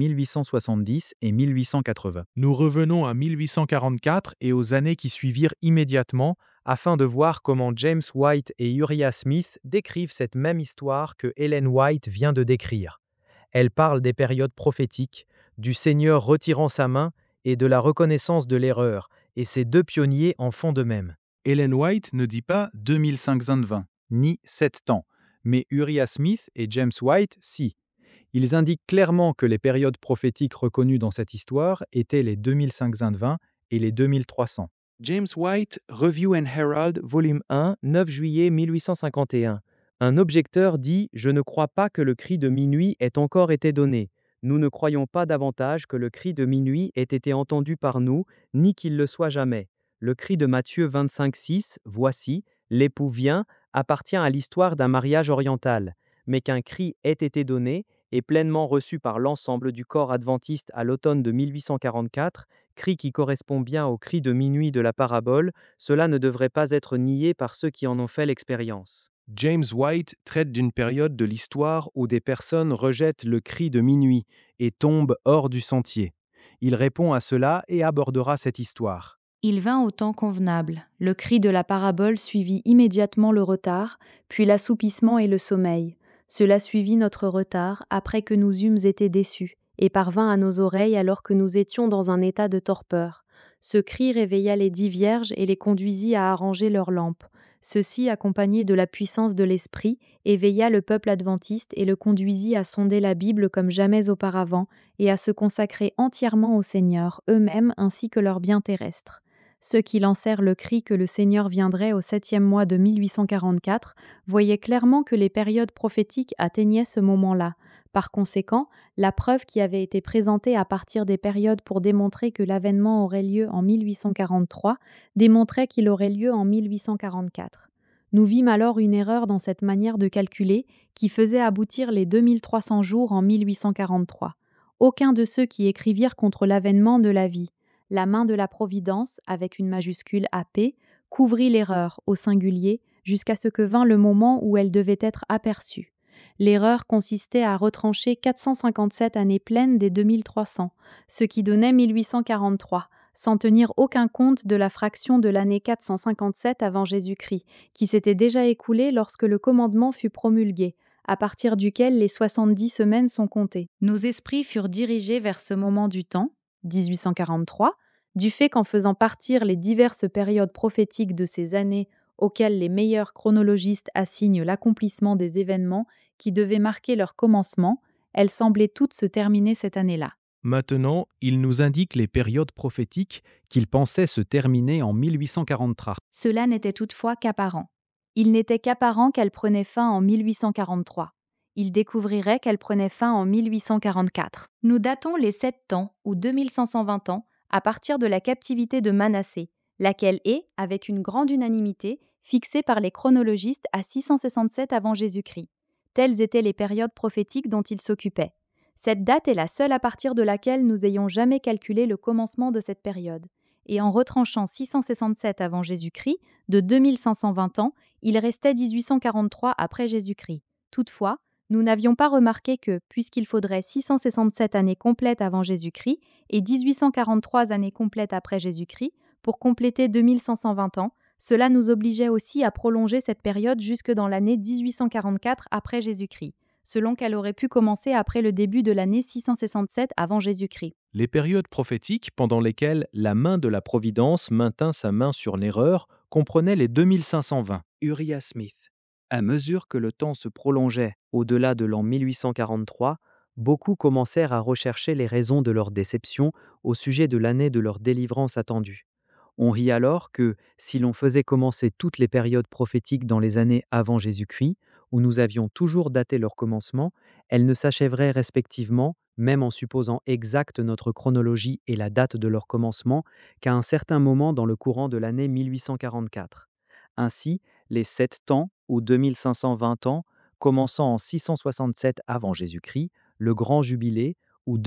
1870 et 1880. nous revenons à 1844 et aux années qui suivirent immédiatement, Afin de voir comment James White et Uriah Smith décrivent cette même histoire que Ellen White vient de décrire. Elle parle des périodes prophétiques, du Seigneur retirant sa main et de la reconnaissance de l'erreur, et ces 2 pionniers en font de même. Ellen White ne dit pas 2520, Ni 7 ans, mais Uriah Smith et James White, si. Ils indiquent clairement que les périodes prophétiques reconnues dans cette histoire étaient les 2520 et les 2300. James White, Review and Herald, Volume 1, 9 juillet 1851. Un objecteur dit « Je ne crois pas que le cri de minuit ait encore été donné. Nous ne croyons pas davantage que le cri de minuit ait été entendu par nous, ni qu'il le soit jamais. Le cri de Matthieu 25,6, Voici, l'époux vient, appartient à l'histoire d'un mariage oriental. Mais qu'un cri ait été donné et pleinement reçu par l'ensemble du corps adventiste à l'automne de 1844, cri qui correspond bien au cri de minuit de la parabole, cela ne devrait pas être nié par ceux qui en ont fait l'expérience. James White traite d'une période de l'histoire où des personnes rejettent le cri de minuit et tombent hors du sentier. Il répond à cela et abordera cette histoire. Il vint au temps convenable. Le cri de la parabole suivit immédiatement le retard, puis l'assoupissement et le sommeil. Cela suivit notre retard après que nous eûmes été déçus, et parvint à nos oreilles alors que nous étions dans un état de torpeur. Ce cri réveilla les 10 vierges et les conduisit à arranger leurs lampes. Ceci, accompagné de la puissance de l'Esprit, éveilla le peuple adventiste et le conduisit à sonder la Bible comme jamais auparavant et à se consacrer entièrement au Seigneur, eux-mêmes ainsi que leurs biens terrestres. Ceux qui lancèrent le cri que le Seigneur viendrait au 7e mois de 1844 voyaient clairement que les périodes prophétiques atteignaient ce moment-là. Par conséquent, la preuve qui avait été présentée à partir des périodes pour démontrer que l'avènement aurait lieu en 1843 démontrait qu'il aurait lieu en 1844. Nous vîmes alors une erreur dans cette manière de calculer qui faisait aboutir les 2300 jours en 1843. Aucun de ceux qui écrivirent contre l'avènement de la vie. La main de la Providence, avec une majuscule AP, couvrit l'erreur, au singulier, jusqu'à ce que vint le moment où elle devait être aperçue. L'erreur consistait à retrancher 457 années pleines des 2300, ce qui donnait 1843, sans tenir aucun compte de la fraction de l'année 457 avant Jésus-Christ, qui s'était déjà écoulée lorsque le commandement fut promulgué, à partir duquel les 70 semaines sont comptées. Nos esprits furent dirigés vers ce moment du temps, 1843, du fait qu'en faisant partir les diverses périodes prophétiques de ces années auxquelles les meilleurs chronologistes assignent l'accomplissement des événements qui devaient marquer leur commencement, elles semblaient toutes se terminer cette année-là. Maintenant, il nous indique les périodes prophétiques qu'il pensait se terminer en 1843. Cela n'était toutefois qu'apparent. Il n'était qu'apparent qu'elle prenait fin en 1843. Il découvrirait qu'elle prenait fin en 1844. Nous datons les 7 ans ou 2520 ans à partir de la captivité de Manassé, laquelle est, avec une grande unanimité, fixée par les chronologistes à 667 avant Jésus-Christ. Telles étaient les périodes prophétiques dont il s'occupait. Cette date est la seule à partir de laquelle nous ayons jamais calculé le commencement de cette période. Et en retranchant 667 avant Jésus-Christ, de 2520 ans, il restait 1843 après Jésus-Christ. Toutefois, Nous n'avions pas remarqué que, puisqu'il faudrait 667 années complètes avant Jésus-Christ et 1843 années complètes après Jésus-Christ pour compléter 2520 ans, cela nous obligeait aussi à prolonger cette période jusque dans l'année 1844 après Jésus-Christ, selon qu'elle aurait pu commencer après le début de l'année 667 avant Jésus-Christ. Les périodes prophétiques pendant lesquelles la main de la Providence maintint sa main sur l'erreur comprenaient les 2520. Uriah Smith. À mesure que le temps se prolongeait au-delà de l'an 1843, beaucoup commencèrent à rechercher les raisons de leur déception au sujet de l'année de leur délivrance attendue. On rit alors que, si l'on faisait commencer toutes les périodes prophétiques dans les années avant Jésus-Christ, où nous avions toujours daté leur commencement, elles ne s'achèveraient respectivement, même en supposant exacte notre chronologie et la date de leur commencement, qu'à un certain moment dans le courant de l'année 1844. Ainsi, les 7 temps, ou 2520 ans, commençant en 667 avant Jésus-Christ, le Grand Jubilé, ou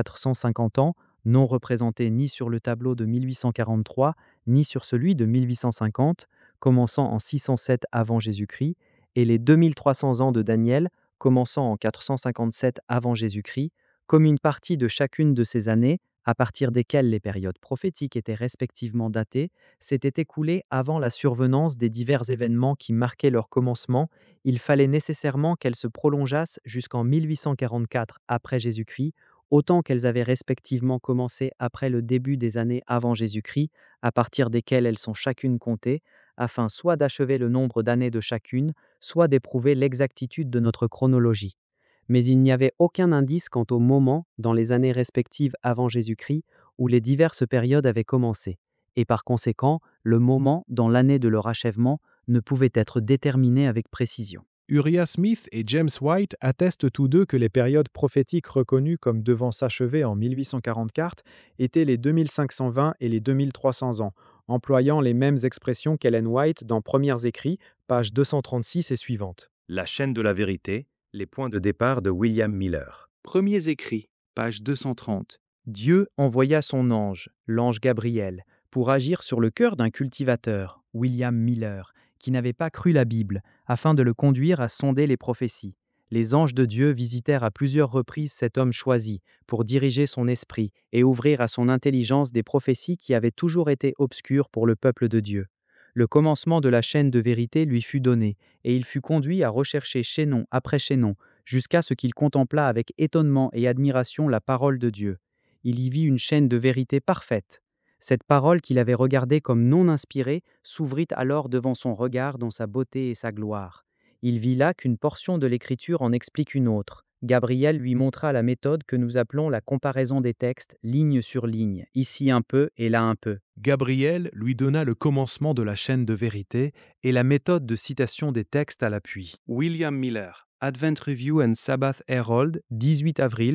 2450 ans, non représentés ni sur le tableau de 1843, ni sur celui de 1850, commençant en 607 avant Jésus-Christ, et les 2300 ans de Daniel, commençant en 457 avant Jésus-Christ, comme une partie de chacune de ces années, à partir desquelles les périodes prophétiques étaient respectivement datées, s'était écoulée avant la survenance des divers événements qui marquaient leur commencement. Il fallait nécessairement qu'elles se prolongeassent jusqu'en 1844 après Jésus-Christ, autant qu'elles avaient respectivement commencé après le début des années avant Jésus-Christ, à partir desquelles elles sont chacune comptées, afin soit d'achever le nombre d'années de chacune, soit d'éprouver l'exactitude de notre chronologie. Mais il n'y avait aucun indice quant au moment, dans les années respectives avant Jésus-Christ, où les diverses périodes avaient commencé, et par conséquent, le moment, dans l'année de leur achèvement, ne pouvait être déterminé avec précision. Uriah Smith et James White attestent tous deux que les périodes prophétiques reconnues comme devant s'achever en 1844 étaient les 2520 et les 2300 ans, employant les mêmes expressions qu'Ellen White dans Premiers Écrits, page 236 et suivante. La chaîne de la vérité, les points de départ de William Miller. Premiers écrits, page 230. Dieu envoya son ange, l'ange Gabriel, pour agir sur le cœur d'un cultivateur, William Miller, qui n'avait pas cru la Bible, afin de le conduire à sonder les prophéties. Les anges de Dieu visitèrent à plusieurs reprises cet homme choisi pour diriger son esprit et ouvrir à son intelligence des prophéties qui avaient toujours été obscures pour le peuple de Dieu. Le commencement de la chaîne de vérité lui fut donné, et il fut conduit à rechercher chaînon après chaînon, jusqu'à ce qu'il contemplât avec étonnement et admiration la parole de Dieu. Il y vit une chaîne de vérité parfaite. Cette parole qu'il avait regardée comme non inspirée s'ouvrit alors devant son regard dans sa beauté et sa gloire. Il vit là qu'une portion de l'Écriture en explique une autre. Gabriel lui montra la méthode que nous appelons la comparaison des textes, ligne sur ligne, ici un peu et là un peu. Gabriel lui donna le commencement de la chaîne de vérité et la méthode de citation des textes à l'appui. William Miller, Advent Review and Sabbath Herald, 18 avril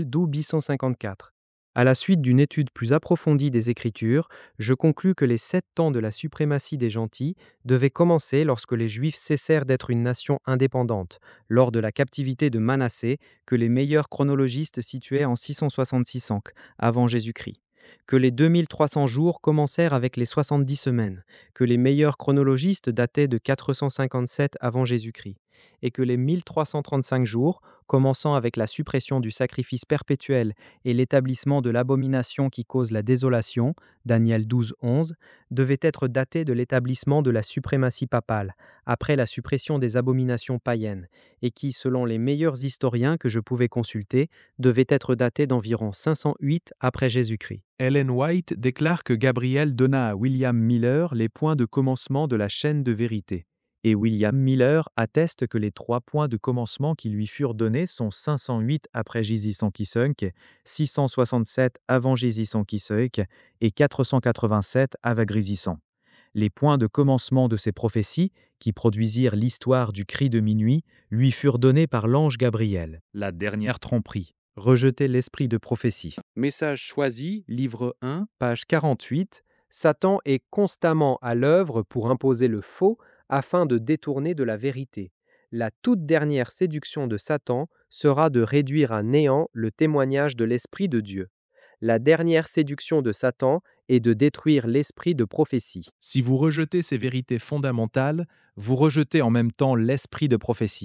1254. À la suite d'une étude plus approfondie des Écritures, je conclus que les 7 temps de la suprématie des gentils devaient commencer lorsque les Juifs cessèrent d'être une nation indépendante, lors de la captivité de Manassé, que les meilleurs chronologistes situaient en 666 ans, avant Jésus-Christ. Que les 2300 jours commencèrent avec les 70 semaines, que les meilleurs chronologistes dataient de 457 avant Jésus-Christ, et que les 1335 jours, commençant avec la suppression du sacrifice perpétuel et l'établissement de l'abomination qui cause la désolation, Daniel 12, 11, devaient être datés de l'établissement de la suprématie papale, après la suppression des abominations païennes, et qui, selon les meilleurs historiens que je pouvais consulter, devaient être datés d'environ 508 après Jésus-Christ. Ellen White déclare que Gabriel donna à William Miller les points de commencement de la chaîne de vérité. Et William Miller atteste que les 3 points de commencement qui lui furent donnés sont 508 après Jésus-Christ, 667 avant Jésus-Christ et 487 avant Jésus. Les points de commencement de ces prophéties, qui produisirent l'histoire du cri de minuit, lui furent donnés par l'ange Gabriel. La dernière tromperie. Rejeter l'esprit de prophétie. Message choisi, livre 1, page 48. Satan est constamment à l'œuvre pour imposer le faux afin de détourner de la vérité. La toute dernière séduction de Satan sera de réduire à néant le témoignage de l'Esprit de Dieu. La dernière séduction de Satan est de détruire l'esprit de prophétie. Si vous rejetez ces vérités fondamentales, vous rejetez en même temps l'esprit de prophétie.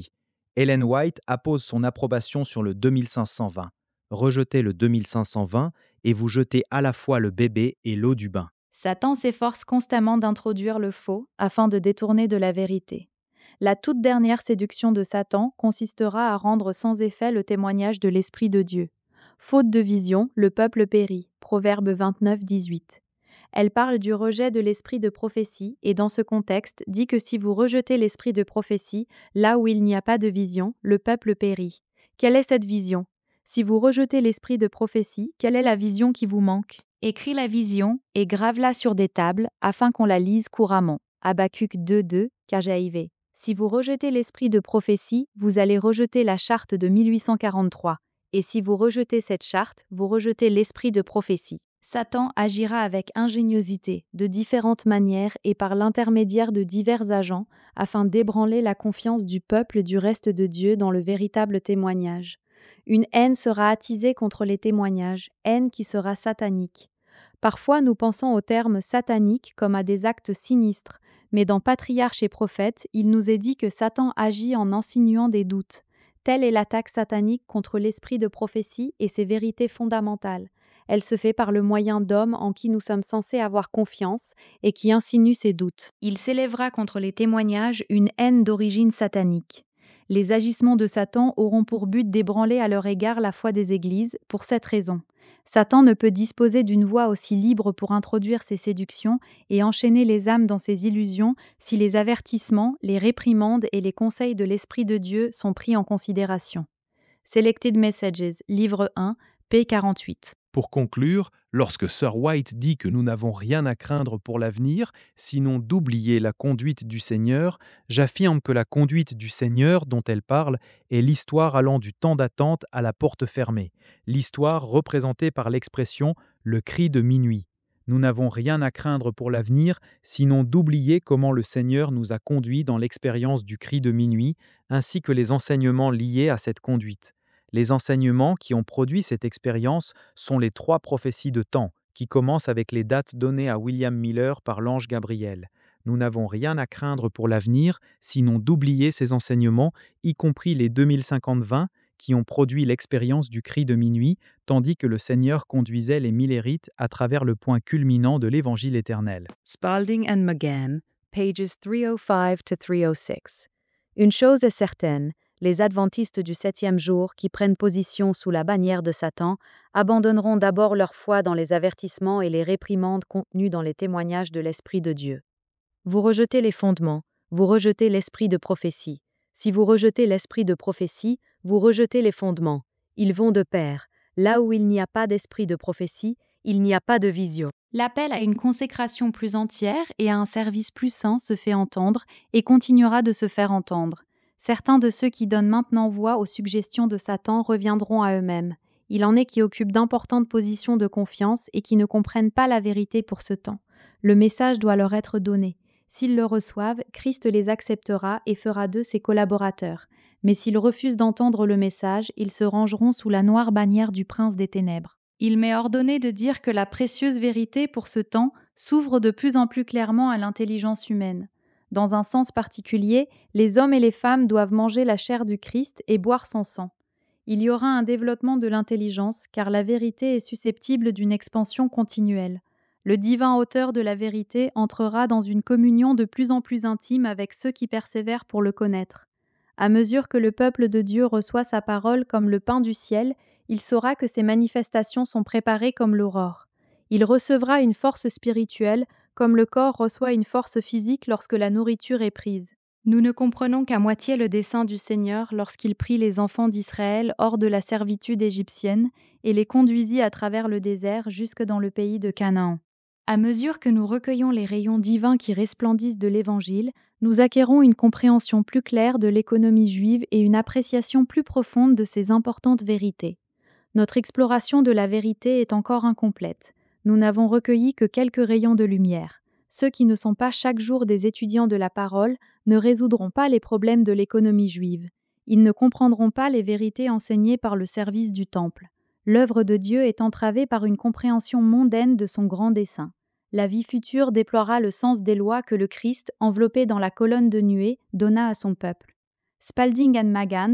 Ellen White appose son approbation sur le 2520. Rejetez le 2520 et vous jetez à la fois le bébé et l'eau du bain. Satan s'efforce constamment d'introduire le faux afin de détourner de la vérité. La toute dernière séduction de Satan consistera à rendre sans effet le témoignage de l'Esprit de Dieu. Faute de vision, le peuple périt. Proverbe 29, 18. Elle parle du rejet de l'esprit de prophétie et dans ce contexte dit que si vous rejetez l'esprit de prophétie, là où il n'y a pas de vision, le peuple périt. Quelle est cette vision? Si vous rejetez l'esprit de prophétie, quelle est la vision qui vous manque? Écris la vision et grave-la sur des tables afin qu'on la lise couramment. Habacuc 2.2, KJV. Si vous rejetez l'esprit de prophétie, vous allez rejeter la charte de 1843. Et si vous rejetez cette charte, vous rejetez l'esprit de prophétie. Satan agira avec ingéniosité, de différentes manières et par l'intermédiaire de divers agents, afin d'ébranler la confiance du peuple du reste de Dieu dans le véritable témoignage. Une haine sera attisée contre les témoignages, haine qui sera satanique. Parfois, nous pensons au terme satanique comme à des actes sinistres, mais dans Patriarches et Prophètes, il nous est dit que Satan agit en insinuant des doutes. Telle est l'attaque satanique contre l'esprit de prophétie et ses vérités fondamentales. Elle se fait par le moyen d'hommes en qui nous sommes censés avoir confiance et qui insinuent ces doutes. Il s'élèvera contre les témoignages une haine d'origine satanique. Les agissements de Satan auront pour but d'ébranler à leur égard la foi des églises, pour cette raison. Satan ne peut disposer d'une voie aussi libre pour introduire ses séductions et enchaîner les âmes dans ses illusions si les avertissements, les réprimandes et les conseils de l'Esprit de Dieu sont pris en considération. Selected Messages, livre 1, p. 48. Pour conclure, lorsque Sir White dit que nous n'avons rien à craindre pour l'avenir, sinon d'oublier la conduite du Seigneur, j'affirme que la conduite du Seigneur dont elle parle est l'histoire allant du temps d'attente à la porte fermée, l'histoire représentée par l'expression « le cri de minuit ». Nous n'avons rien à craindre pour l'avenir, sinon d'oublier comment le Seigneur nous a conduits dans l'expérience du cri de minuit, ainsi que les enseignements liés à cette conduite. Les enseignements qui ont produit cette expérience sont les 3 prophéties de temps, qui commencent avec les dates données à William Miller par l'ange Gabriel. Nous n'avons rien à craindre pour l'avenir, sinon d'oublier ces enseignements, y compris les 2050-20, qui ont produit l'expérience du cri de minuit, tandis que le Seigneur conduisait les Millérites à travers le point culminant de l'Évangile éternel. Spalding and McGann, pages 305 to 306. Une chose est certaine, les adventistes du 7e jour qui prennent position sous la bannière de Satan abandonneront d'abord leur foi dans les avertissements et les réprimandes contenus dans les témoignages de l'Esprit de Dieu. Vous rejetez les fondements, vous rejetez l'esprit de prophétie. Si vous rejetez l'esprit de prophétie, vous rejetez les fondements. Ils vont de pair. Là où il n'y a pas d'esprit de prophétie, il n'y a pas de vision. L'appel à une consécration plus entière et à un service plus saint se fait entendre et continuera de se faire entendre. Certains de ceux qui donnent maintenant voix aux suggestions de Satan reviendront à eux-mêmes. Il en est qui occupent d'importantes positions de confiance et qui ne comprennent pas la vérité pour ce temps. Le message doit leur être donné. S'ils le reçoivent, Christ les acceptera et fera d'eux ses collaborateurs. Mais s'ils refusent d'entendre le message, ils se rangeront sous la noire bannière du prince des ténèbres. Il m'est ordonné de dire que la précieuse vérité pour ce temps s'ouvre de plus en plus clairement à l'intelligence humaine. Dans un sens particulier, les hommes et les femmes doivent manger la chair du Christ et boire son sang. Il y aura un développement de l'intelligence car la vérité est susceptible d'une expansion continuelle. Le divin auteur de la vérité entrera dans une communion de plus en plus intime avec ceux qui persévèrent pour le connaître. À mesure que le peuple de Dieu reçoit sa parole comme le pain du ciel, il saura que ses manifestations sont préparées comme l'aurore. Il recevra une force spirituelle, comme le corps reçoit une force physique lorsque la nourriture est prise. Nous ne comprenons qu'à moitié le dessein du Seigneur lorsqu'il prit les enfants d'Israël hors de la servitude égyptienne et les conduisit à travers le désert jusque dans le pays de Canaan. À mesure que nous recueillons les rayons divins qui resplendissent de l'Évangile, nous acquérons une compréhension plus claire de l'économie juive et une appréciation plus profonde de ces importantes vérités. Notre exploration de la vérité est encore incomplète. Nous n'avons recueilli que quelques rayons de lumière. Ceux qui ne sont pas chaque jour des étudiants de la parole ne résoudront pas les problèmes de l'économie juive. Ils ne comprendront pas les vérités enseignées par le service du temple. L'œuvre de Dieu est entravée par une compréhension mondaine de son grand dessein. La vie future déploiera le sens des lois que le Christ, enveloppé dans la colonne de nuée, donna à son peuple. Spalding and Magan,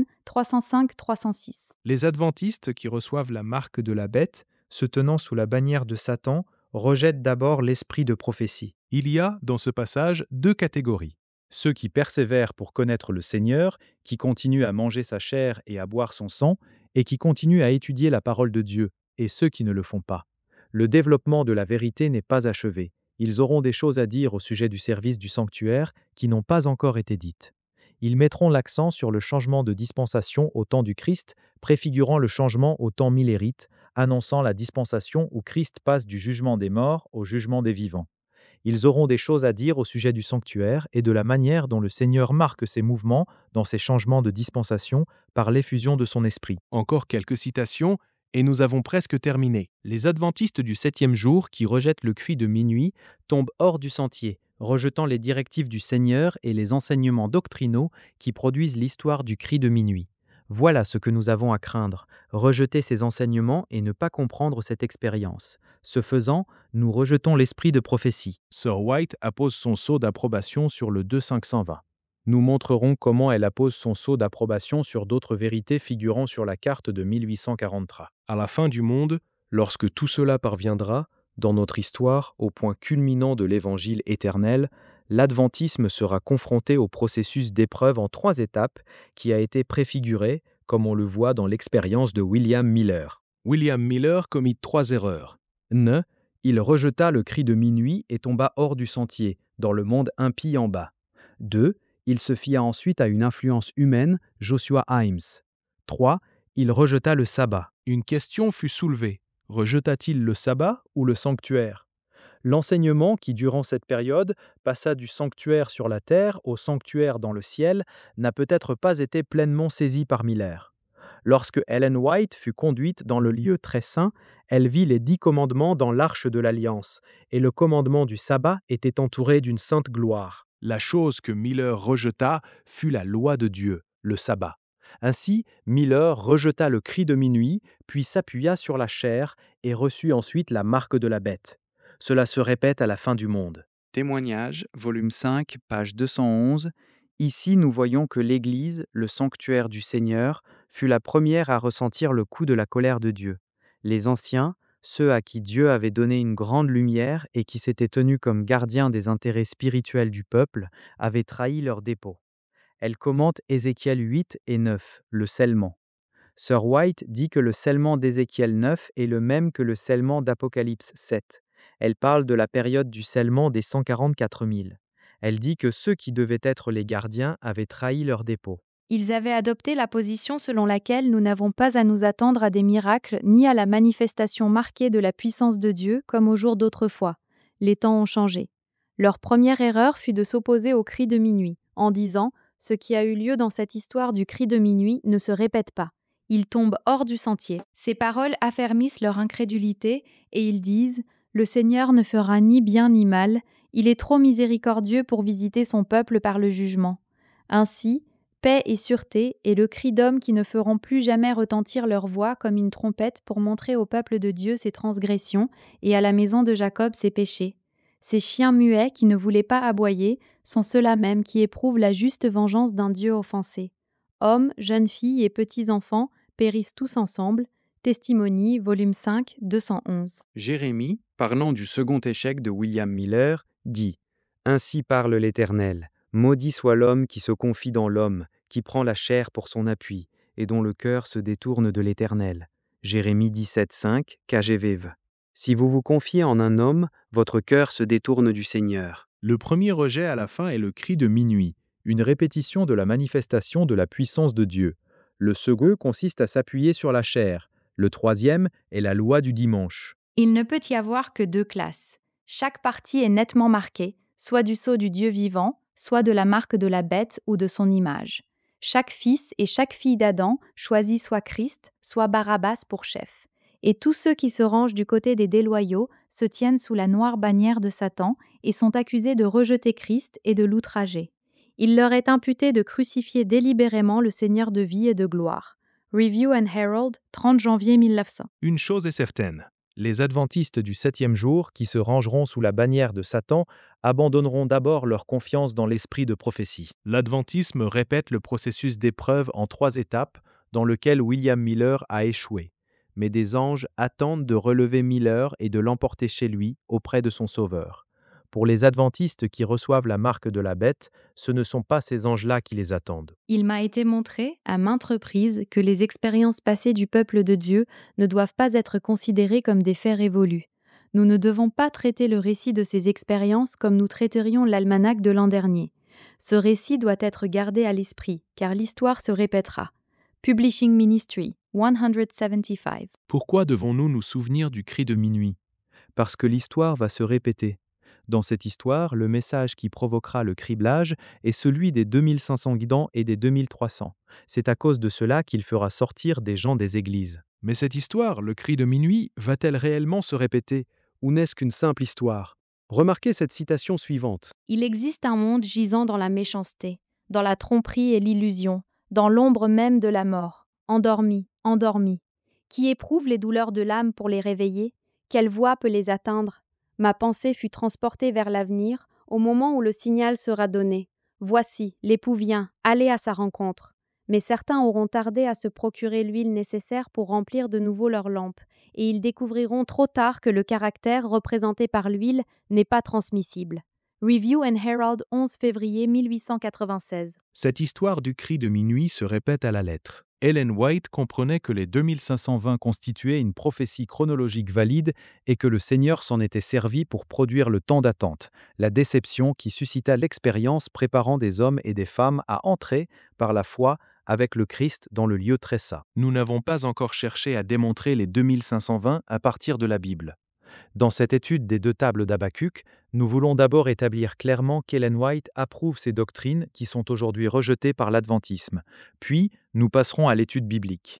305-306. Les adventistes qui reçoivent la marque de la bête, se tenant sous la bannière de Satan, rejettent d'abord l'esprit de prophétie. Il y a, dans ce passage, deux catégories. Ceux qui persévèrent pour connaître le Seigneur, qui continuent à manger sa chair et à boire son sang, et qui continuent à étudier la parole de Dieu, et ceux qui ne le font pas. Le développement de la vérité n'est pas achevé. Ils auront des choses à dire au sujet du service du sanctuaire qui n'ont pas encore été dites. Ils mettront l'accent sur le changement de dispensation au temps du Christ, préfigurant le changement au temps millérite, annonçant la dispensation où Christ passe du jugement des morts au jugement des vivants. Ils auront des choses à dire au sujet du sanctuaire et de la manière dont le Seigneur marque ses mouvements dans ces changements de dispensation par l'effusion de son esprit. Encore quelques citations, et nous avons presque terminé. Les adventistes du 7e jour, qui rejettent le cri de minuit, tombent hors du sentier, rejetant les directives du Seigneur et les enseignements doctrinaux qui produisent l'histoire du cri de minuit. Voilà ce que nous avons à craindre, rejeter ces enseignements et ne pas comprendre cette expérience. Ce faisant, nous rejetons l'esprit de prophétie. Sir White appose son sceau d'approbation sur le 2520. Nous montrerons comment elle appose son sceau d'approbation sur d'autres vérités figurant sur la carte de 1843. À la fin du monde, lorsque tout cela parviendra, dans notre histoire, au point culminant de l'Évangile éternel, l'adventisme sera confronté au processus d'épreuve en 3 étapes qui a été préfiguré, comme on le voit dans l'expérience de William Miller. William Miller commit 3 erreurs. Ne, il rejeta le cri de minuit et tomba hors du sentier, dans le monde impie en bas. 2. Il se fia ensuite à une influence humaine, Joshua Himes. 3. Il rejeta le sabbat. Une question fut soulevée. Rejeta-t-il le sabbat ou le sanctuaire? L'enseignement qui, durant cette période, passa du sanctuaire sur la terre au sanctuaire dans le ciel, n'a peut-être pas été pleinement saisi par Miller. Lorsque Ellen White fut conduite dans le lieu très saint, elle vit les 10 commandements dans l'Arche de l'Alliance, et le commandement du sabbat était entouré d'une sainte gloire. La chose que Miller rejeta fut la loi de Dieu, le sabbat. Ainsi, Miller rejeta le cri de minuit, puis s'appuya sur la chair et reçut ensuite la marque de la bête. Cela se répète à la fin du monde. Témoignage, volume 5, page 211. Ici, nous voyons que l'Église, le sanctuaire du Seigneur, fut la première à ressentir le coup de la colère de Dieu. Les anciens, ceux à qui Dieu avait donné une grande lumière et qui s'étaient tenus comme gardiens des intérêts spirituels du peuple, avaient trahi leur dépôt. Elle commente Ézéchiel 8 et 9, le scellement. Sir White dit que le scellement d'Ézéchiel 9 est le même que le scellement d'Apocalypse 7. Elle parle de la période du scellement des 144 000. Elle dit que ceux qui devaient être les gardiens avaient trahi leur dépôt. Ils avaient adopté la position selon laquelle nous n'avons pas à nous attendre à des miracles ni à la manifestation marquée de la puissance de Dieu comme au jour d'autrefois. Les temps ont changé. Leur première erreur fut de s'opposer au cri de minuit, en disant « Ce qui a eu lieu dans cette histoire du cri de minuit ne se répète pas. Ils tombent hors du sentier. » Ces paroles affermissent leur incrédulité et ils disent « Le Seigneur ne fera ni bien ni mal, il est trop miséricordieux pour visiter son peuple par le jugement. » Ainsi, paix et sûreté et le cri d'hommes qui ne feront plus jamais retentir leur voix comme une trompette pour montrer au peuple de Dieu ses transgressions et à la maison de Jacob ses péchés. Ces chiens muets qui ne voulaient pas aboyer sont ceux-là même qui éprouvent la juste vengeance d'un Dieu offensé. Hommes, jeunes filles et petits-enfants périssent tous ensemble. Testimonie, volume 5, 211. Jérémie, parlant du second échec de William Miller, dit « Ainsi parle l'Éternel. Maudit soit l'homme qui se confie dans l'homme, qui prend la chair pour son appui, et dont le cœur se détourne de l'Éternel. » Jérémie 17,5, KJV. Si vous vous confiez en un homme, votre cœur se détourne du Seigneur. Le premier rejet à la fin est le cri de minuit, une répétition de la manifestation de la puissance de Dieu. Le second consiste à s'appuyer sur la chair. Le troisième est la loi du dimanche. Il ne peut y avoir que 2 classes. Chaque partie est nettement marquée, soit du sceau du Dieu vivant, soit de la marque de la bête ou de son image. Chaque fils et chaque fille d'Adam choisit soit Christ, soit Barabbas pour chef. Et tous ceux qui se rangent du côté des déloyaux se tiennent sous la noire bannière de Satan et sont accusés de rejeter Christ et de l'outrager. Il leur est imputé de crucifier délibérément le Seigneur de vie et de gloire. Review and Herald, 30 janvier 1900. Une chose est certaine, Les adventistes du septième jour, qui se rangeront sous la bannière de Satan, abandonneront d'abord leur confiance dans l'esprit de prophétie. L'adventisme répète le processus d'épreuve en 3 étapes, dans lequel William Miller a échoué. Mais des anges attendent de relever Miller et de l'emporter chez lui, auprès de son Sauveur. Pour les adventistes qui reçoivent la marque de la bête, ce ne sont pas ces anges-là qui les attendent. Il m'a été montré, à maintes reprises, que les expériences passées du peuple de Dieu ne doivent pas être considérées comme des faits révolus. Nous ne devons pas traiter le récit de ces expériences comme nous traiterions l'almanach de l'an dernier. Ce récit doit être gardé à l'esprit, car l'histoire se répétera. Publishing Ministry, 175. Pourquoi devons-nous nous souvenir du cri de minuit? Parce que l'histoire va se répéter. Dans cette histoire, le message qui provoquera le criblage est celui des 2500 guidants et des 2300. C'est à cause de cela qu'il fera sortir des gens des églises. Mais cette histoire, le cri de minuit, va-t-elle réellement se répéter? Ou n'est-ce qu'une simple histoire? Remarquez cette citation suivante. Il existe un monde gisant dans la méchanceté, dans la tromperie et l'illusion, dans l'ombre même de la mort, endormi, endormi. Qui éprouve les douleurs de l'âme pour les réveiller? Quelle voix peut les atteindre? Ma pensée fut transportée vers l'avenir, au moment où le signal sera donné. Voici, l'époux vient, allez à sa rencontre. Mais certains auront tardé à se procurer l'huile nécessaire pour remplir de nouveau leurs lampes, et ils découvriront trop tard que le caractère représenté par l'huile n'est pas transmissible. Review and Herald, 11 février 1896. Cette histoire du cri de minuit se répète à la lettre. Ellen White comprenait que les 2520 constituaient une prophétie chronologique valide et que le Seigneur s'en était servi pour produire le temps d'attente, la déception qui suscita l'expérience préparant des hommes et des femmes à entrer, par la foi, avec le Christ dans le lieu très saint. Nous n'avons pas encore cherché à démontrer les 2520 à partir de la Bible. Dans cette étude des 2 tables d'Habakkuk, nous voulons d'abord établir clairement qu'Ellen White approuve ces doctrines qui sont aujourd'hui rejetées par l'adventisme. Puis, nous passerons à l'étude biblique.